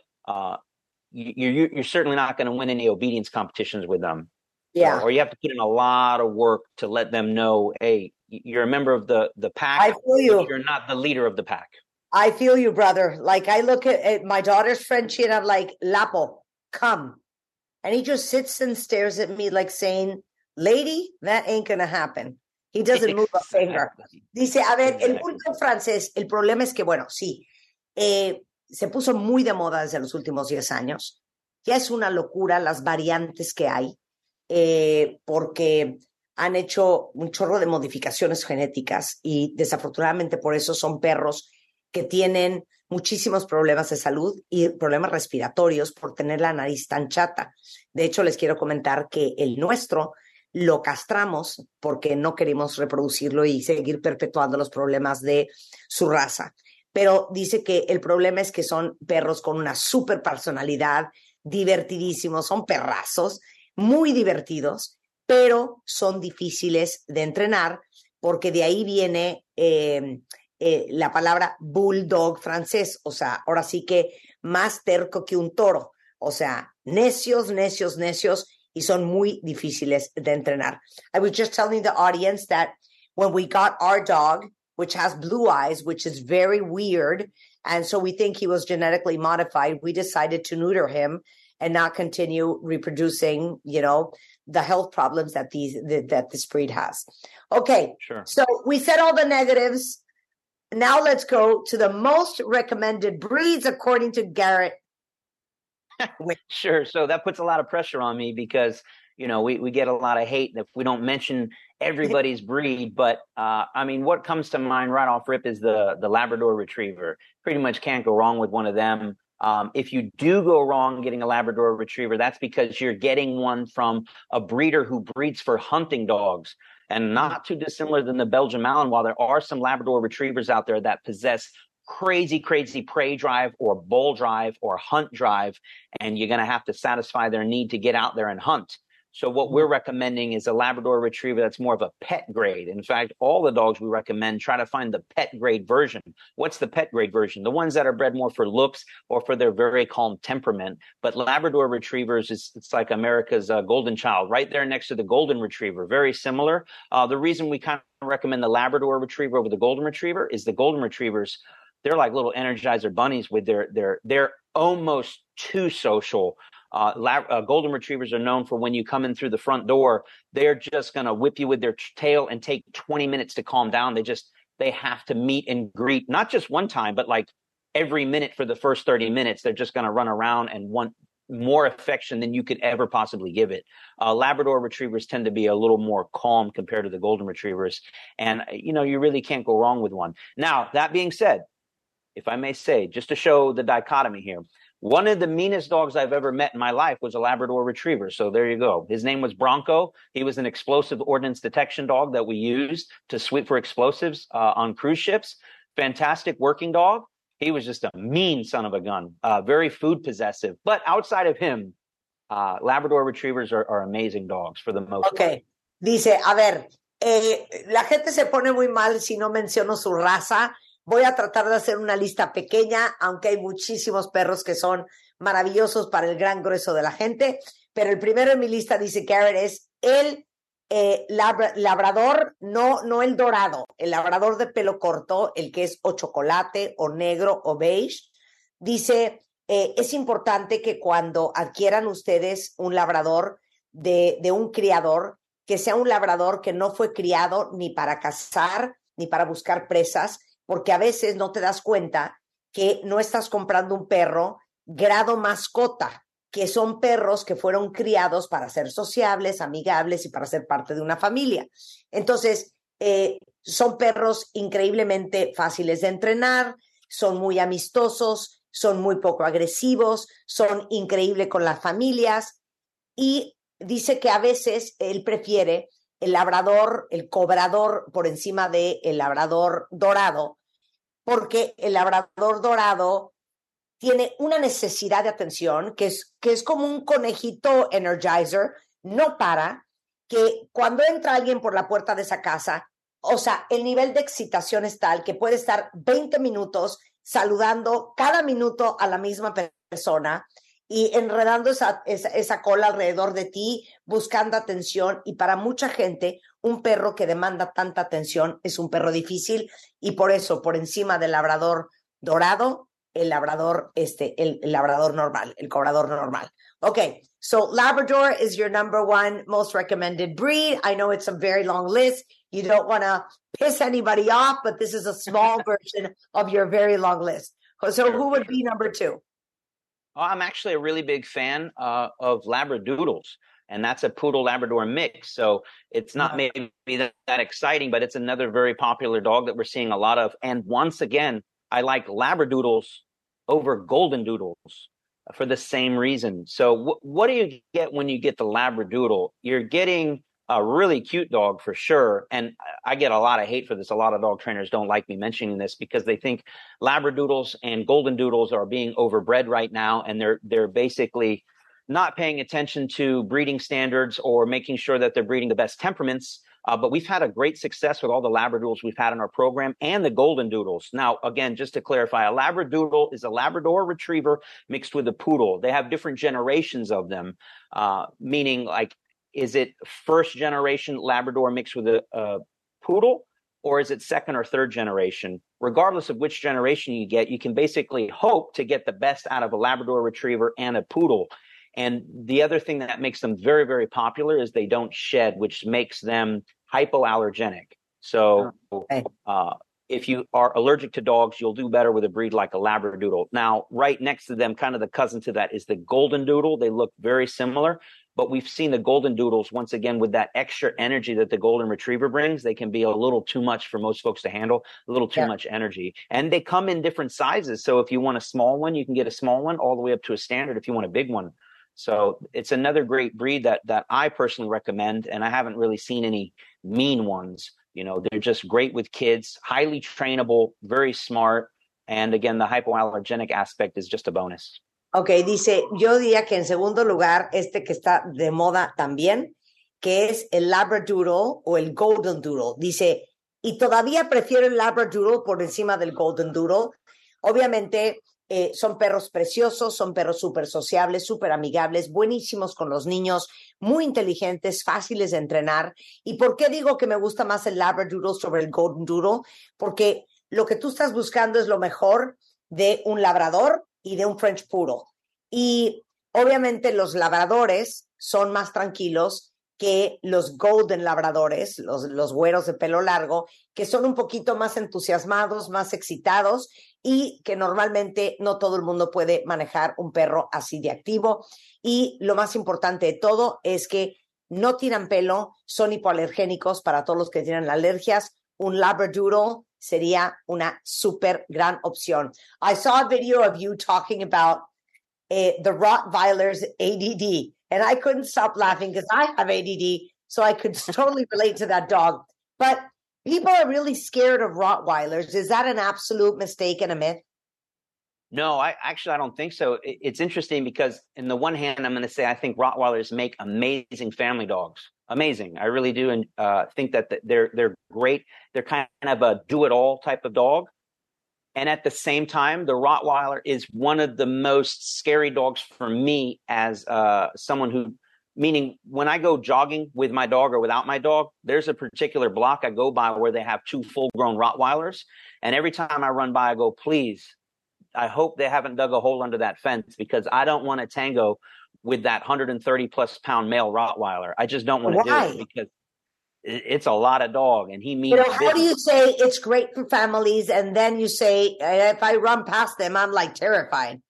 you're certainly not going to win any obedience competitions with them. Yeah. Or you have to put in a lot of work to let them know, hey, you're a member of the pack. I feel you. But you're not the leader of the pack. I feel you, brother. Like, I look at my daughter's Frenchie and I'm like, Lapo, come. And he just sits and stares at me like saying, lady, that ain't going to happen. He doesn't move a finger. Dice, a ver, el Bulldog francés, el problema es que, bueno, sí, se puso muy de moda desde los últimos 10 años. Ya es una locura las variantes que hay, porque han hecho un chorro de modificaciones genéticas y desafortunadamente por eso son perros que tienen muchísimos problemas de salud y problemas respiratorios por tener la nariz tan chata. De hecho, les quiero comentar que el nuestro lo castramos porque no queremos reproducirlo y seguir perpetuando los problemas de su raza. Pero dice que el problema es que son perros con una súper personalidad, divertidísimos, son perrazos, muy divertidos, pero son difíciles de entrenar porque de ahí viene la palabra bulldog francés, o sea, ahora sí que más terco que un toro, o sea, necios, y son muy difíciles de entrenar. I was just telling the audience that when we got our dog, which has blue eyes, which is very weird, and so we think he was genetically modified, we decided to neuter him and not continue reproducing, the health problems that this breed has. Okay, sure. So we said all the negatives. Now let's go to the most recommended breeds according to Garrett. Sure. So that puts a lot of pressure on me because, we get a lot of hate if we don't mention everybody's breed. But, what comes to mind right off rip is the Labrador Retriever. Pretty much can't go wrong with one of them. If you do go wrong getting a Labrador Retriever, that's because you're getting one from a breeder who breeds for hunting dogs. And not too dissimilar than the Belgian Malinois, there are some Labrador Retrievers out there that possess crazy prey drive or bull drive or hunt drive, and you're going to have to satisfy their need to get out there and hunt. So what we're recommending is a Labrador Retriever that's more of a pet grade. In fact, all the dogs we recommend, try to find the pet grade version. What's the pet grade version? The ones that are bred more for looks or for their very calm temperament. But Labrador Retrievers, it's like America's golden child, right there next to the Golden Retriever, very similar. The reason we kind of recommend the Labrador Retriever over the Golden Retriever is the Golden Retrievers, they're like little Energizer bunnies with they're almost too social. Golden Retrievers are known for when you come in through the front door, they're just going to whip you with their tail and take 20 minutes to calm down. They have to meet and greet, not just one time, but like every minute for the first 30 minutes, they're just going to run around and want more affection than you could ever possibly give it. Labrador retrievers tend to be a little more calm compared to the golden retrievers. And, you really can't go wrong with one. Now, that being said, if I may say, just to show the dichotomy here, one of the meanest dogs I've ever met in my life was a Labrador retriever. So there you go. His name was Bronco. He was an explosive ordnance detection dog that we used to sweep for explosives on cruise ships. Fantastic working dog. He was just a mean son of a gun, very food possessive. But outside of him, Labrador retrievers are amazing dogs for the most part. Okay. Dice, a ver, la gente se pone muy mal si no menciono su raza. Voy a tratar de hacer una lista pequeña, aunque hay muchísimos perros que son maravillosos para el gran grueso de la gente. Pero el primero en mi lista, dice Garrett, es el labrador, no el dorado, el labrador de pelo corto, el que es o chocolate, o negro, o beige. Dice, es importante que cuando adquieran ustedes un labrador de un criador, que sea un labrador que no fue criado ni para cazar, ni para buscar presas, porque a veces no te das cuenta que no estás comprando un perro grado mascota, que son perros que fueron criados para ser sociables, amigables y para ser parte de una familia. Entonces, son perros increíblemente fáciles de entrenar, son muy amistosos, son muy poco agresivos, son increíbles con las familias, y dice que a veces él prefiere el labrador, el cobrador por encima del labrador dorado, porque el labrador dorado tiene una necesidad de atención que es como un conejito energizer, no para, que cuando entra alguien por la puerta de esa casa, o sea, el nivel de excitación es tal que puede estar 20 minutos saludando cada minuto a la misma persona y enredando esa cola alrededor de ti, buscando atención. Y para mucha gente, un perro que demanda tanta atención es un perro difícil, y por eso, por encima del labrador dorado, el labrador normal, el cobrador normal. Okay, so Labrador is your number one most recommended breed. I know it's a very long list. You don't want to piss anybody off, but this is a small version of your very long list. So who would be number two? I'm actually a really big fan of Labradoodles, and that's a Poodle Labrador mix. So it's not maybe that exciting, but it's another very popular dog that we're seeing a lot of. And once again, I like Labradoodles over Golden Doodles for the same reason. So what do you get when you get the Labradoodle? You're getting a really cute dog for sure. And I get a lot of hate for this. A lot of dog trainers don't like me mentioning this because they think Labradoodles and Golden Doodles are being overbred right now. And they're basically not paying attention to breeding standards or making sure that they're breeding the best temperaments. But we've had a great success with all the Labradoodles we've had in our program and the Golden Doodles. Now, again, just to clarify, a Labradoodle is a Labrador retriever mixed with a poodle. They have different generations of them, meaning like, is it first generation Labrador mixed with a poodle, or is it second or third generation? Regardless of which generation you get, you can basically hope to get the best out of a Labrador retriever and a poodle. And the other thing that makes them very, very popular is they don't shed, which makes them hypoallergenic. So if you are allergic to dogs, you'll do better with a breed like a Labradoodle. Now, right next to them, kind of the cousin to that, is the Golden Doodle. They look very similar, but we've seen the Golden Doodles, once again, with that extra energy that the Golden Retriever brings. They can be a little too much for most folks to handle, a little too much energy. And they come in different sizes. So if you want a small one, you can get a small one all the way up to a standard if you want a big one. So it's another great breed that I personally recommend, and I haven't really seen any mean ones. You know, they're just great with kids, highly trainable, very smart, and again, the hypoallergenic aspect is just a bonus. Ok, dice, yo diría que en segundo lugar, que está de moda también, que es el Labradoodle o el Golden Doodle. Dice, y todavía prefiero el Labradoodle por encima del Golden Doodle. Obviamente, son perros preciosos, son perros súper sociables, súper amigables, buenísimos con los niños, muy inteligentes, fáciles de entrenar. ¿Y por qué digo que me gusta más el Labradoodle sobre el Golden Doodle? Porque lo que tú estás buscando es lo mejor de un labrador y de un French Poodle. Y obviamente los labradores son más tranquilos que los golden labradores, los güeros de pelo largo, que son un poquito más entusiasmados, más excitados y que normalmente no todo el mundo puede manejar un perro así de activo. Y lo más importante de todo es que no tiran pelo, son hipoalergénicos para todos los que tienen alergias. Un Labradoodle sería una súper gran opción. I saw a video of you talking about the Rottweiler's ADD, and I couldn't stop laughing because I have ADD, so I could totally relate to that dog. But people are really scared of Rottweilers. Is that an absolute mistake and a myth? No, I don't think so. It's interesting because in the one hand, I'm going to say I think Rottweilers make amazing family dogs. Amazing. I really do. And think that they're great. They're kind of a do-it-all type of dog. And at the same time, the Rottweiler is one of the most scary dogs for me as someone who, meaning when I go jogging with my dog or without my dog, there's a particular block I go by where they have 2 full-grown Rottweilers. And every time I run by, I go, please, I hope they haven't dug a hole under that fence because I don't want to tango with that 130-plus pound male Rottweiler. I just don't want to do it because it's a lot of dog, and he means business. How do you say it's great for families, and then you say, if I run past them, I'm like terrified?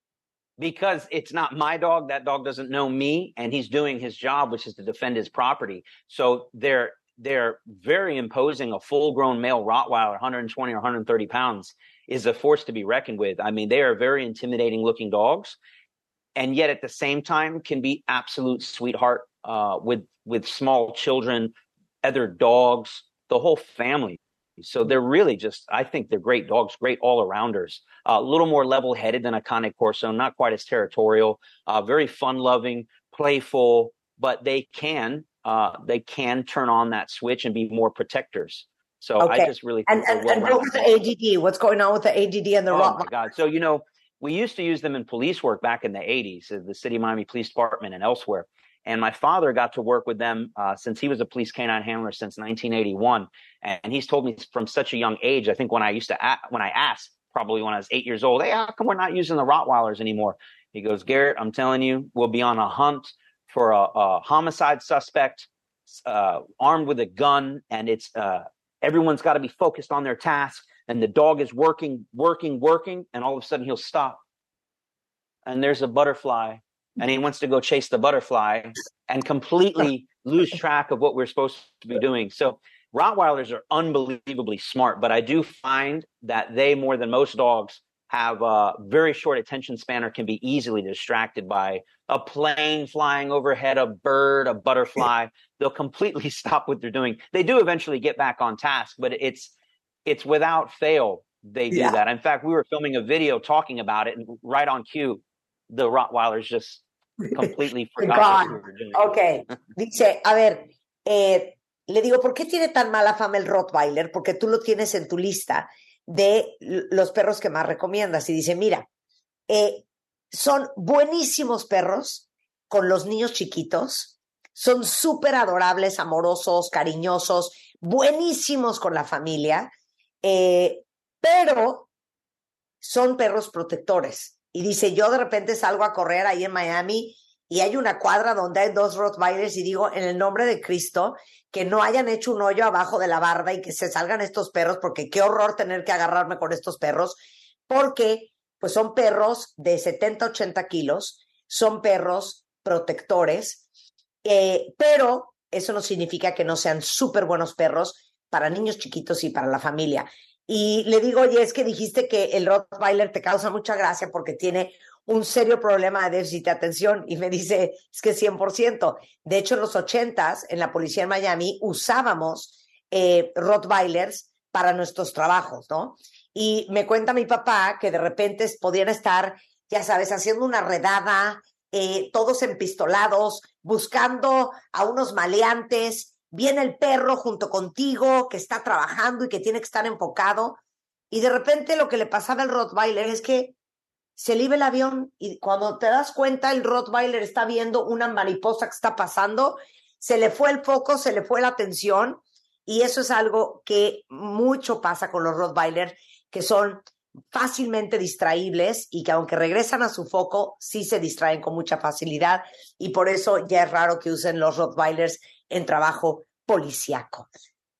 Because it's not my dog. That dog doesn't know me, and he's doing his job, which is to defend his property. So they're very imposing. A full-grown male Rottweiler, 120 or 130 pounds, is a force to be reckoned with. I mean, they are very intimidating-looking dogs, and yet at the same time can be absolute sweetheart with small children, other dogs, the whole family. So they're really just, I think they're great dogs, great all-arounders. A little more level-headed than a Cane Corso, not quite as territorial, very fun-loving, playful, but they can turn on that switch and be more protectors. So okay. I just really think and what with the ADD? What's going on with the ADD and the Rottweiler? Oh my God! So we used to use them in police work back in the 80s, the City of Miami Police Department and elsewhere. And my father got to work with them since he was a police canine handler since 1981. And he's told me from such a young age, I think when I asked, probably when I was 8 years old, hey, how come we're not using the Rottweilers anymore? He goes, Garrett, I'm telling you, we'll be on a hunt for a homicide suspect armed with a gun. And it's everyone's got to be focused on their task. And the dog is working. And all of a sudden he'll stop. And there's a butterfly. And he wants to go chase the butterfly and completely lose track of what we're supposed to be doing. So Rottweilers are unbelievably smart, but I do find that they, more than most dogs, have a very short attention span or can be easily distracted by a plane flying overhead, a bird, a butterfly. They'll completely stop what they're doing. They do eventually get back on task, but it's without fail they do that. In fact, we were filming a video talking about it, and right on cue, the Rottweilers just completely forgot what we were doing. Okay. Dice, a ver, le digo, ¿por qué tiene tan mala fama el Rottweiler? Porque tú lo tienes en tu lista de los perros que más recomiendas. Y dice, mira, son buenísimos perros con los niños chiquitos, son súper adorables, amorosos, cariñosos, buenísimos con la familia, pero son perros protectores. Y dice, yo de repente salgo a correr ahí en Miami y hay una cuadra donde hay 2 Rottweilers y digo, en el nombre de Cristo, que no hayan hecho un hoyo abajo de la barda y que se salgan estos perros, porque qué horror tener que agarrarme con estos perros, porque pues son perros de 70, 80 kilos, son perros protectores, pero eso no significa que no sean súper buenos perros para niños chiquitos y para la familia. Y le digo, oye, es que dijiste que el Rottweiler te causa mucha gracia porque tiene un serio problema de déficit de atención. Y me dice, es que 100%. De hecho, en los 80s, en la policía en Miami, usábamos Rottweilers para nuestros trabajos, ¿no? Y me cuenta mi papá que de repente podían estar, ya sabes, haciendo una redada, todos empistolados, buscando a unos maleantes. Viene el perro junto contigo que está trabajando y que tiene que estar enfocado y de repente lo que le pasaba al Rottweiler es que se le iba el avión y cuando te das cuenta el Rottweiler está viendo una mariposa que está pasando, se le fue el foco, se le fue la atención y eso es algo que mucho pasa con los Rottweiler, que son fácilmente distraíbles y que aunque regresan a su foco, sí se distraen con mucha facilidad y por eso ya es raro que usen los Rottweilers en trabajo policíaco.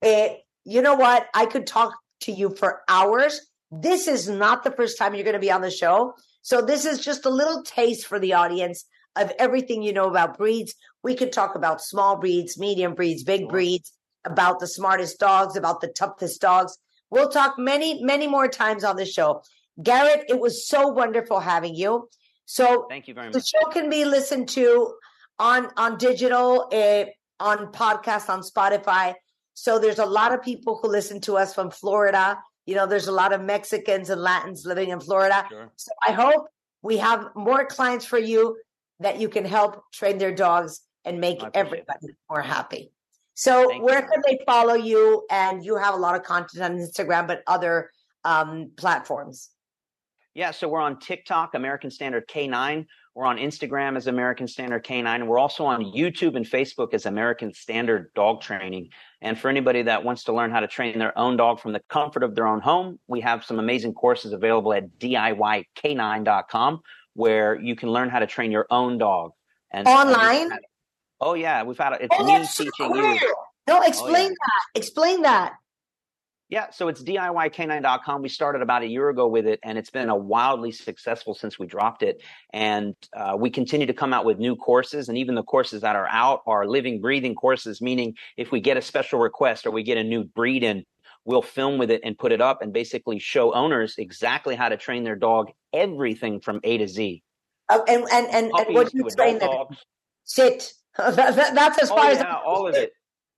You know what? I could talk to you for hours. This is not the first time you're going to be on the show. So this is just a little taste for the audience of everything you know about breeds. We could talk about small breeds, medium breeds, big breeds, about the smartest dogs, about the toughest dogs. We'll talk many, many more times on the show. Garrett, it was so wonderful having you. So thank you very much. The show can be listened to on digital, on podcast, on Spotify. So there's a lot of people who listen to us from Florida. You know, there's a lot of Mexicans and Latins living in Florida. Sure. So I hope we have more clients for you that you can help train their dogs and make everybody more happy. So where can they follow you? And you have a lot of content on Instagram, but other platforms. Yeah, so we're on TikTok, American Standard K9. We're on Instagram as American Standard K9. And we're also on YouTube and Facebook as American Standard Dog Training. And for anybody that wants to learn how to train their own dog from the comfort of their own home, we have some amazing courses available at DIYK9.com where you can learn how to train your own dog. And online? Oh, yeah. We've had it's me teaching you. No, explain that. Explain that. Yeah, so it's DIYK9.com. We started about a year ago with it, and it's been a wildly successful since we dropped it. And we continue to come out with new courses, and even the courses that are out are living, breathing courses, meaning if we get a special request or we get a new breed in, we'll film with it and put it up and basically show owners exactly how to train their dog, everything from A to Z. And what do you train them? Sit. That's as far as all of it.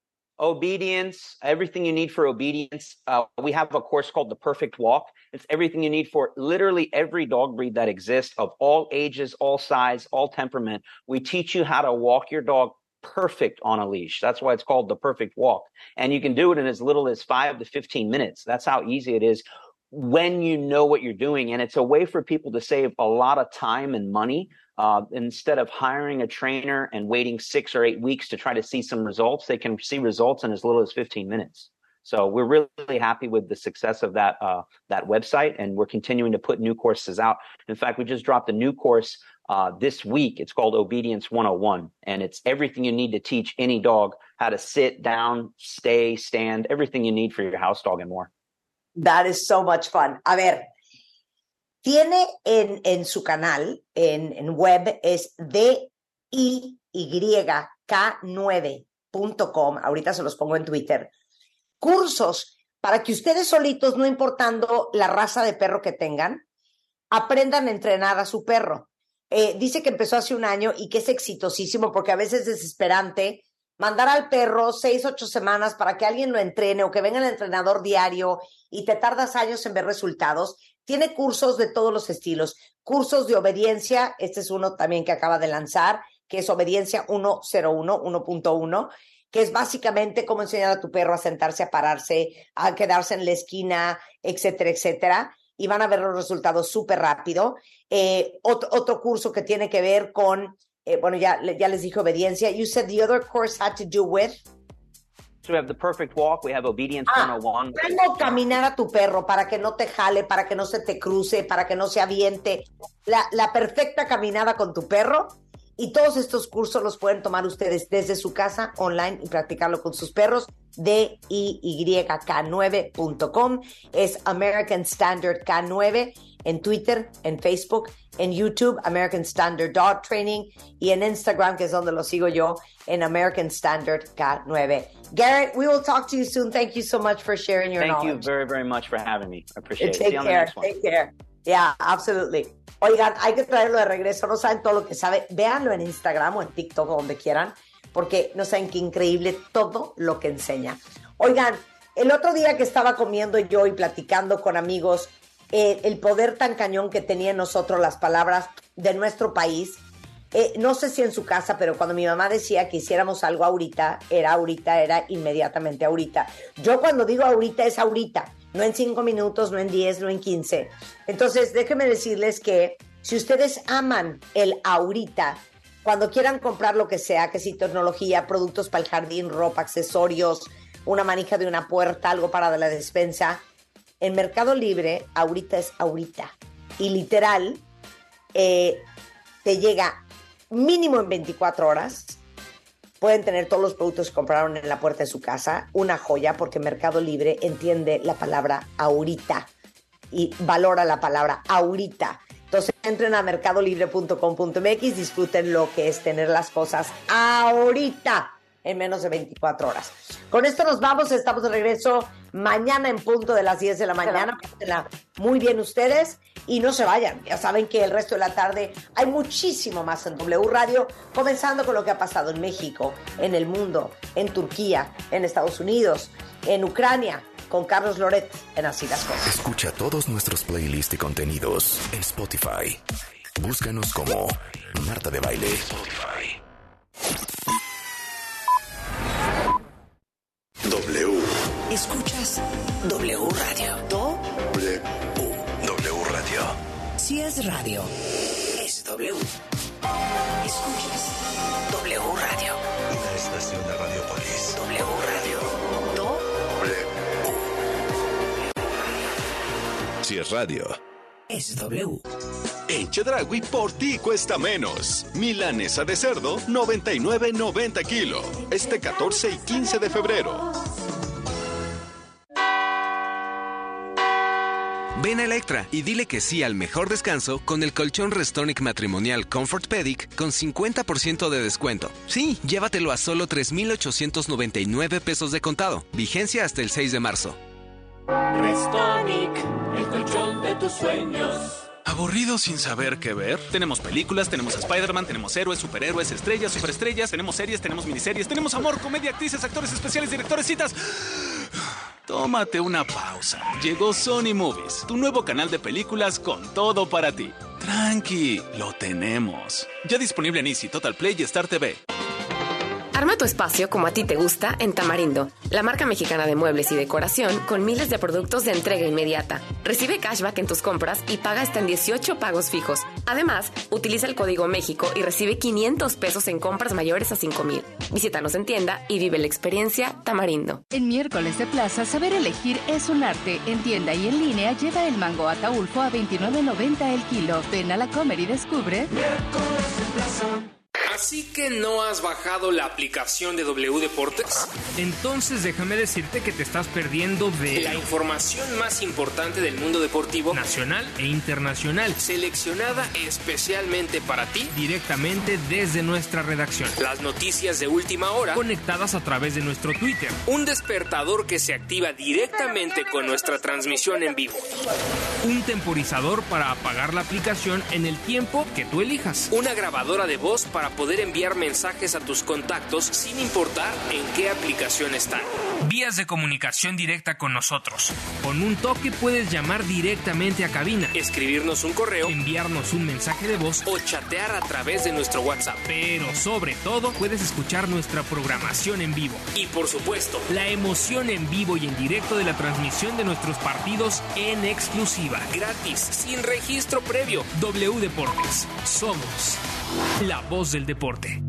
Obedience, everything you need for obedience. We have a course called The Perfect Walk. It's everything you need for literally every dog breed that exists of all ages, all size, all temperament. We teach you how to walk your dog perfect on a leash. That's why it's called The Perfect Walk. And you can do it in as little as 5 to 15 minutes. That's how easy it is when you know what you're doing. And it's a way for people to save a lot of time and money. Instead of hiring a trainer and waiting 6 or 8 weeks to try to see some results, they can see results in as little as 15 minutes. So we're really happy with the success of that website, and we're continuing to put new courses out. In fact, we just dropped a new course this week. It's called Obedience 101, and it's everything you need to teach any dog how to sit, down, stay, stand, everything you need for your house dog and more. That is so much fun. A ver, tiene en su canal, en web, es DIYK9.com. Ahorita se los pongo en Twitter. Cursos para que ustedes solitos, no importando la raza de perro que tengan, aprendan a entrenar a su perro. Dice que empezó hace 1 año y que es exitosísimo porque a veces es desesperante mandar al perro 6, 8 semanas para que alguien lo entrene o que venga el entrenador diario y te tardas años en ver resultados. Tiene cursos de todos los estilos, cursos de obediencia, este es uno también que acaba de lanzar, que es Obediencia 1.1, que es básicamente cómo enseñar a tu perro a sentarse, a pararse, a quedarse en la esquina, etcétera, etcétera, y van a ver los resultados súper rápido. Otro curso que tiene que ver con, bueno, ya les dije obediencia. You said the other course had to do with... So we have The Perfect Walk, we have Obedience 101. ¿Cómo caminar a tu perro para que no te jale, para que no se te cruce, para que no se aviente? La perfecta caminada con tu perro. Y todos estos cursos los pueden tomar ustedes desde su casa, online, y practicarlo con sus perros. DIYK9.com. Es American Standard K9 en Twitter, en Facebook, en YouTube, American Standard Dog Training, y en Instagram, que es donde lo sigo yo, en American Standard K9. Garrett, we will talk to you soon. Thank you so much for sharing your knowledge. Thank you very, very much for having me. I appreciate it. See you on the next one. Take care. Yeah, absolutely. Oigan, hay que traerlo de regreso. No saben todo lo que sabe. Véanlo en Instagram o en TikTok o donde quieran, porque no saben qué increíble todo lo que enseña. Oigan, el otro día que estaba comiendo yo y platicando con amigos, el poder tan cañón que tenía en nosotros las palabras de nuestro país. No sé si en su casa, pero cuando mi mamá decía que hiciéramos algo ahorita, era inmediatamente ahorita. Yo cuando digo ahorita es ahorita, no en 5 minutos, no en 10, no en 15. Entonces, déjenme decirles que si ustedes aman el ahorita, cuando quieran comprar lo que sea, que si tecnología, productos para el jardín, ropa, accesorios, una manija de una puerta, algo para la despensa, En Mercado Libre, ahorita es ahorita. Y literal, te llega mínimo en 24 horas. Pueden tener todos los productos que compraron en la puerta de su casa. Una joya, porque Mercado Libre entiende la palabra ahorita y valora la palabra ahorita. Entonces entren a mercadolibre.com.mx, disfruten lo que es tener las cosas ahorita en menos de 24 horas. Con esto nos vamos, estamos de regreso mañana en punto de las 10 de la mañana. Pásenla muy bien ustedes y no se vayan. Ya saben que el resto de la tarde hay muchísimo más en W Radio, comenzando con lo que ha pasado en México, en el mundo, en Turquía, en Estados Unidos, en Ucrania, con Carlos Loret en Así las Cosas. Escucha todos nuestros playlists y contenidos en Spotify. Búscanos como Marta de Baile. W. Escuchas W Radio. W Radio. Si es radio, es W. Escuchas W Radio. Una estación de Radiopolis. W Radio. Si es radio, es W. En Chedraui por ti cuesta menos. Milanesa de cerdo, 99.90 kilo. Este 14 y 15 de febrero. Ven a Electra y dile que sí al mejor descanso con el colchón Restonic matrimonial Comfort Pedic con 50% de descuento. Sí, llévatelo a solo 3,899 pesos de contado. Vigencia hasta el 6 de marzo. Restonic, el colchón de tus sueños. ¿Aburrido sin saber qué ver? Tenemos películas, tenemos Spider-Man, tenemos héroes, superhéroes, estrellas, superestrellas, tenemos series, tenemos miniseries, tenemos amor, comedia, actrices, actores especiales, directores, citas. Tómate una pausa. Llegó Sony Movies, tu nuevo canal de películas con todo para ti. Tranqui, lo tenemos. Ya disponible en Easy, Total Play y Star TV. Arma tu espacio como a ti te gusta en Tamarindo, la marca mexicana de muebles y decoración con miles de productos de entrega inmediata. Recibe cashback en tus compras y paga hasta en 18 pagos fijos. Además, utiliza el código México y recibe 500 pesos en compras mayores a 5,000. Visítanos en tienda y vive la experiencia Tamarindo. En miércoles de plaza, saber elegir es un arte. En tienda y en línea, lleva el mango Ataulfo a $29.90 el kilo. Ven a la Comer y descubre. Miércoles de plaza. ¿Así que no has bajado la aplicación de W Deportes? Entonces déjame decirte que te estás perdiendo de la información más importante del mundo deportivo nacional e internacional, seleccionada especialmente para ti, directamente desde nuestra redacción. Las noticias de última hora, conectadas a través de nuestro Twitter. Un despertador que se activa directamente con nuestra transmisión en vivo. Un temporizador para apagar la aplicación en el tiempo que tú elijas. Una grabadora de voz para poder enviar mensajes a tus contactos sin importar en qué aplicación están. Vías de comunicación directa con nosotros. Con un toque puedes llamar directamente a cabina, escribirnos un correo, enviarnos un mensaje de voz o chatear a través de nuestro WhatsApp. Pero sobre todo puedes escuchar nuestra programación en vivo. Y por supuesto, la emoción en vivo y en directo de la transmisión de nuestros partidos en exclusiva. Gratis, sin registro previo. W Deportes. Somos la voz del deporte.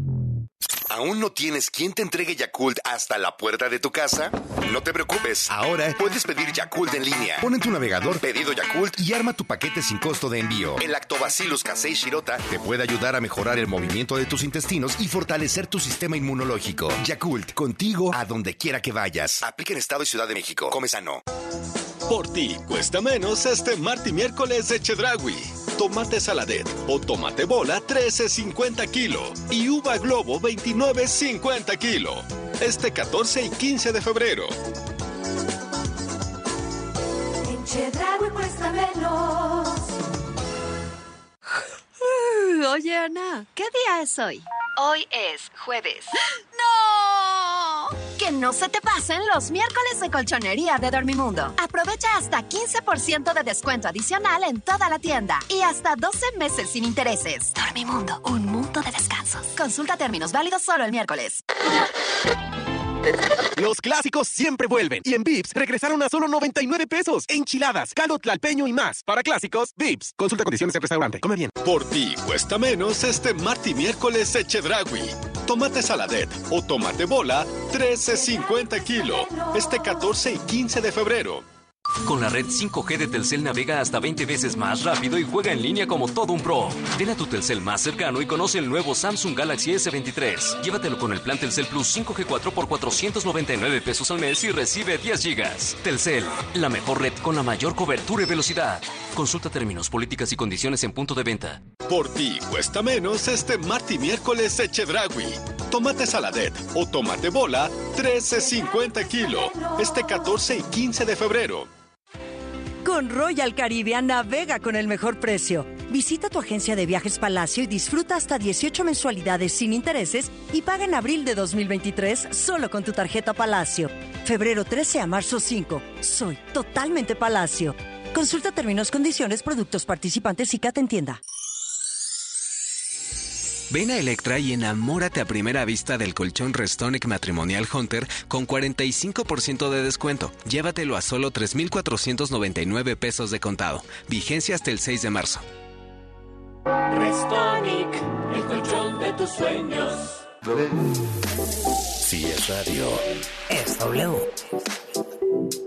¿Aún no tienes quien te entregue Yakult hasta la puerta de tu casa? No te preocupes, ahora puedes pedir Yakult en línea. Pon en tu navegador Pedido Yakult y arma tu paquete sin costo de envío. El Lactobacillus casei shirota te puede ayudar a mejorar el movimiento de tus intestinos y fortalecer tu sistema inmunológico. Yakult, contigo a donde quiera que vayas. Aplica en Estado y Ciudad de México. Come sano. Por ti cuesta menos este martes y miércoles de Chedraui. Tomate saladet o tomate bola 13.50 kilo y uva globo 29.50 kilo. Este 14 y 15 de febrero. En Chedraui cuesta menos. Oye, Ana, ¿qué día es hoy? Hoy es jueves. ¡No! Que no se te pasen los miércoles de colchonería de Dormimundo. Aprovecha hasta 15% de descuento adicional en toda la tienda y hasta 12 meses sin intereses. Dormimundo, un mundo de descansos. Consulta términos válidos solo el miércoles. Los clásicos siempre vuelven y en Vips regresaron a solo 99 pesos. Enchiladas, caldo tlalpeño y más. Para clásicos, Vips. Consulta condiciones en restaurante. Come bien. Por ti cuesta menos este martes y miércoles de Chedraui. Tomate saladet o tomate bola 13.50 kilo. Este 14 y 15 de febrero. Con la red 5G de Telcel navega hasta 20 veces más rápido y juega en línea como todo un pro. Ven a tu Telcel más cercano y conoce el nuevo Samsung Galaxy S23. Llévatelo con el plan Telcel Plus 5G 4 por 499 pesos al mes y recibe 10 gigas. Telcel, la mejor red con la mayor cobertura y velocidad. Consulta términos, políticas y condiciones en punto de venta. Por ti cuesta menos este martes y miércoles de Chedraui. Tomate saladet o tomate bola, 13.50 kilo. Este 14 y 15 de febrero. Con Royal Caribbean navega con el mejor precio. Visita tu agencia de viajes Palacio y disfruta hasta 18 mensualidades sin intereses y paga en abril de 2023 solo con tu tarjeta Palacio. Febrero 13 a marzo 5. Soy totalmente Palacio. Consulta términos, condiciones, productos participantes y CAT en tienda. Ven a Electra y enamórate a primera vista del colchón Restonic Matrimonial Hunter con 45% de descuento. Llévatelo a solo 3,499 pesos de contado. Vigencia hasta el 6 de marzo. Restonic, el colchón de tus sueños. Si es radio, es W.